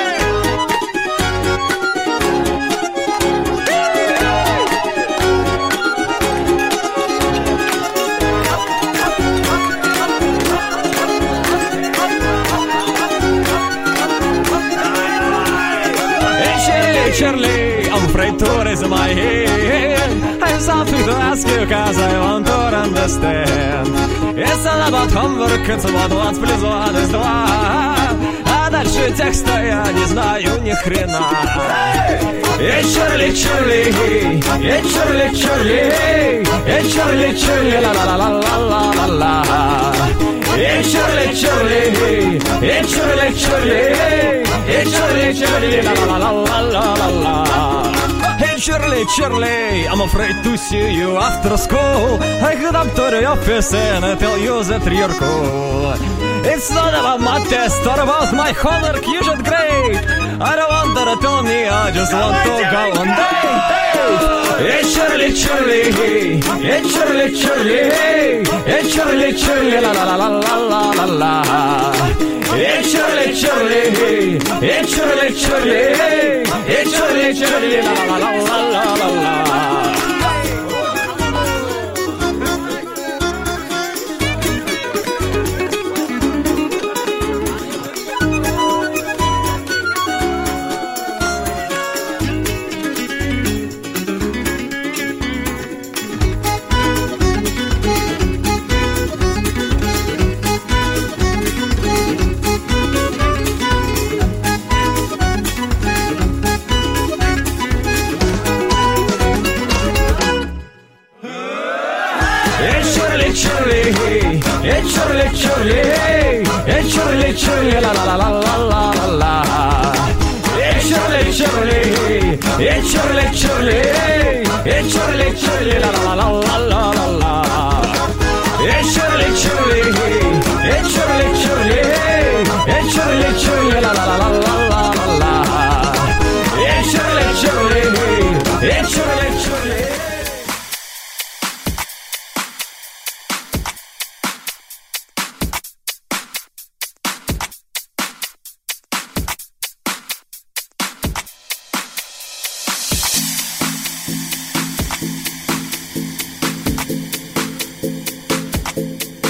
Charlie, I'm afraid to raise my hand. I have something to ask you cause I want to understand. It's not about homework, it's about one plus one is два. А дальше текста я не знаю ни хрена. Эй, Чарли, Чарли, эй, Чарли, Чарли, эй, Чарли, Чарли, ла-ла-ла-ла-ла-ла-ла. Эй, Чарли, Чарли, эй, Чарли, Чарли, эй, Чарли, Чарли, ла-ла-ла-ла-ла-ла-ла. Hey Shirley, Shirley, I'm afraid to see you after school. I could up to the office and tell you that you're cool. It's not about my test or about my homework, you should grade. I don't want her to tell me, I just want to go on date. Hey Shirley, Shirley, hey Shirley, Shirley, hey Shirley, Shirley, la la la la la la la. Hey Shirley, Shirley, hey Shirley, Shirley, hey Shirley, Shirley, la la la la la la la. Hey Charlie, Charlie, hey Charlie, Charlie, la la la la la la la. Hey Charlie, Charlie, hey Charlie, Charlie, hey Charlie, Charlie, la la la la la la la. Hey Charlie, Charlie, hey Charlie, Charlie, hey Charlie, Charlie, la la la la la la.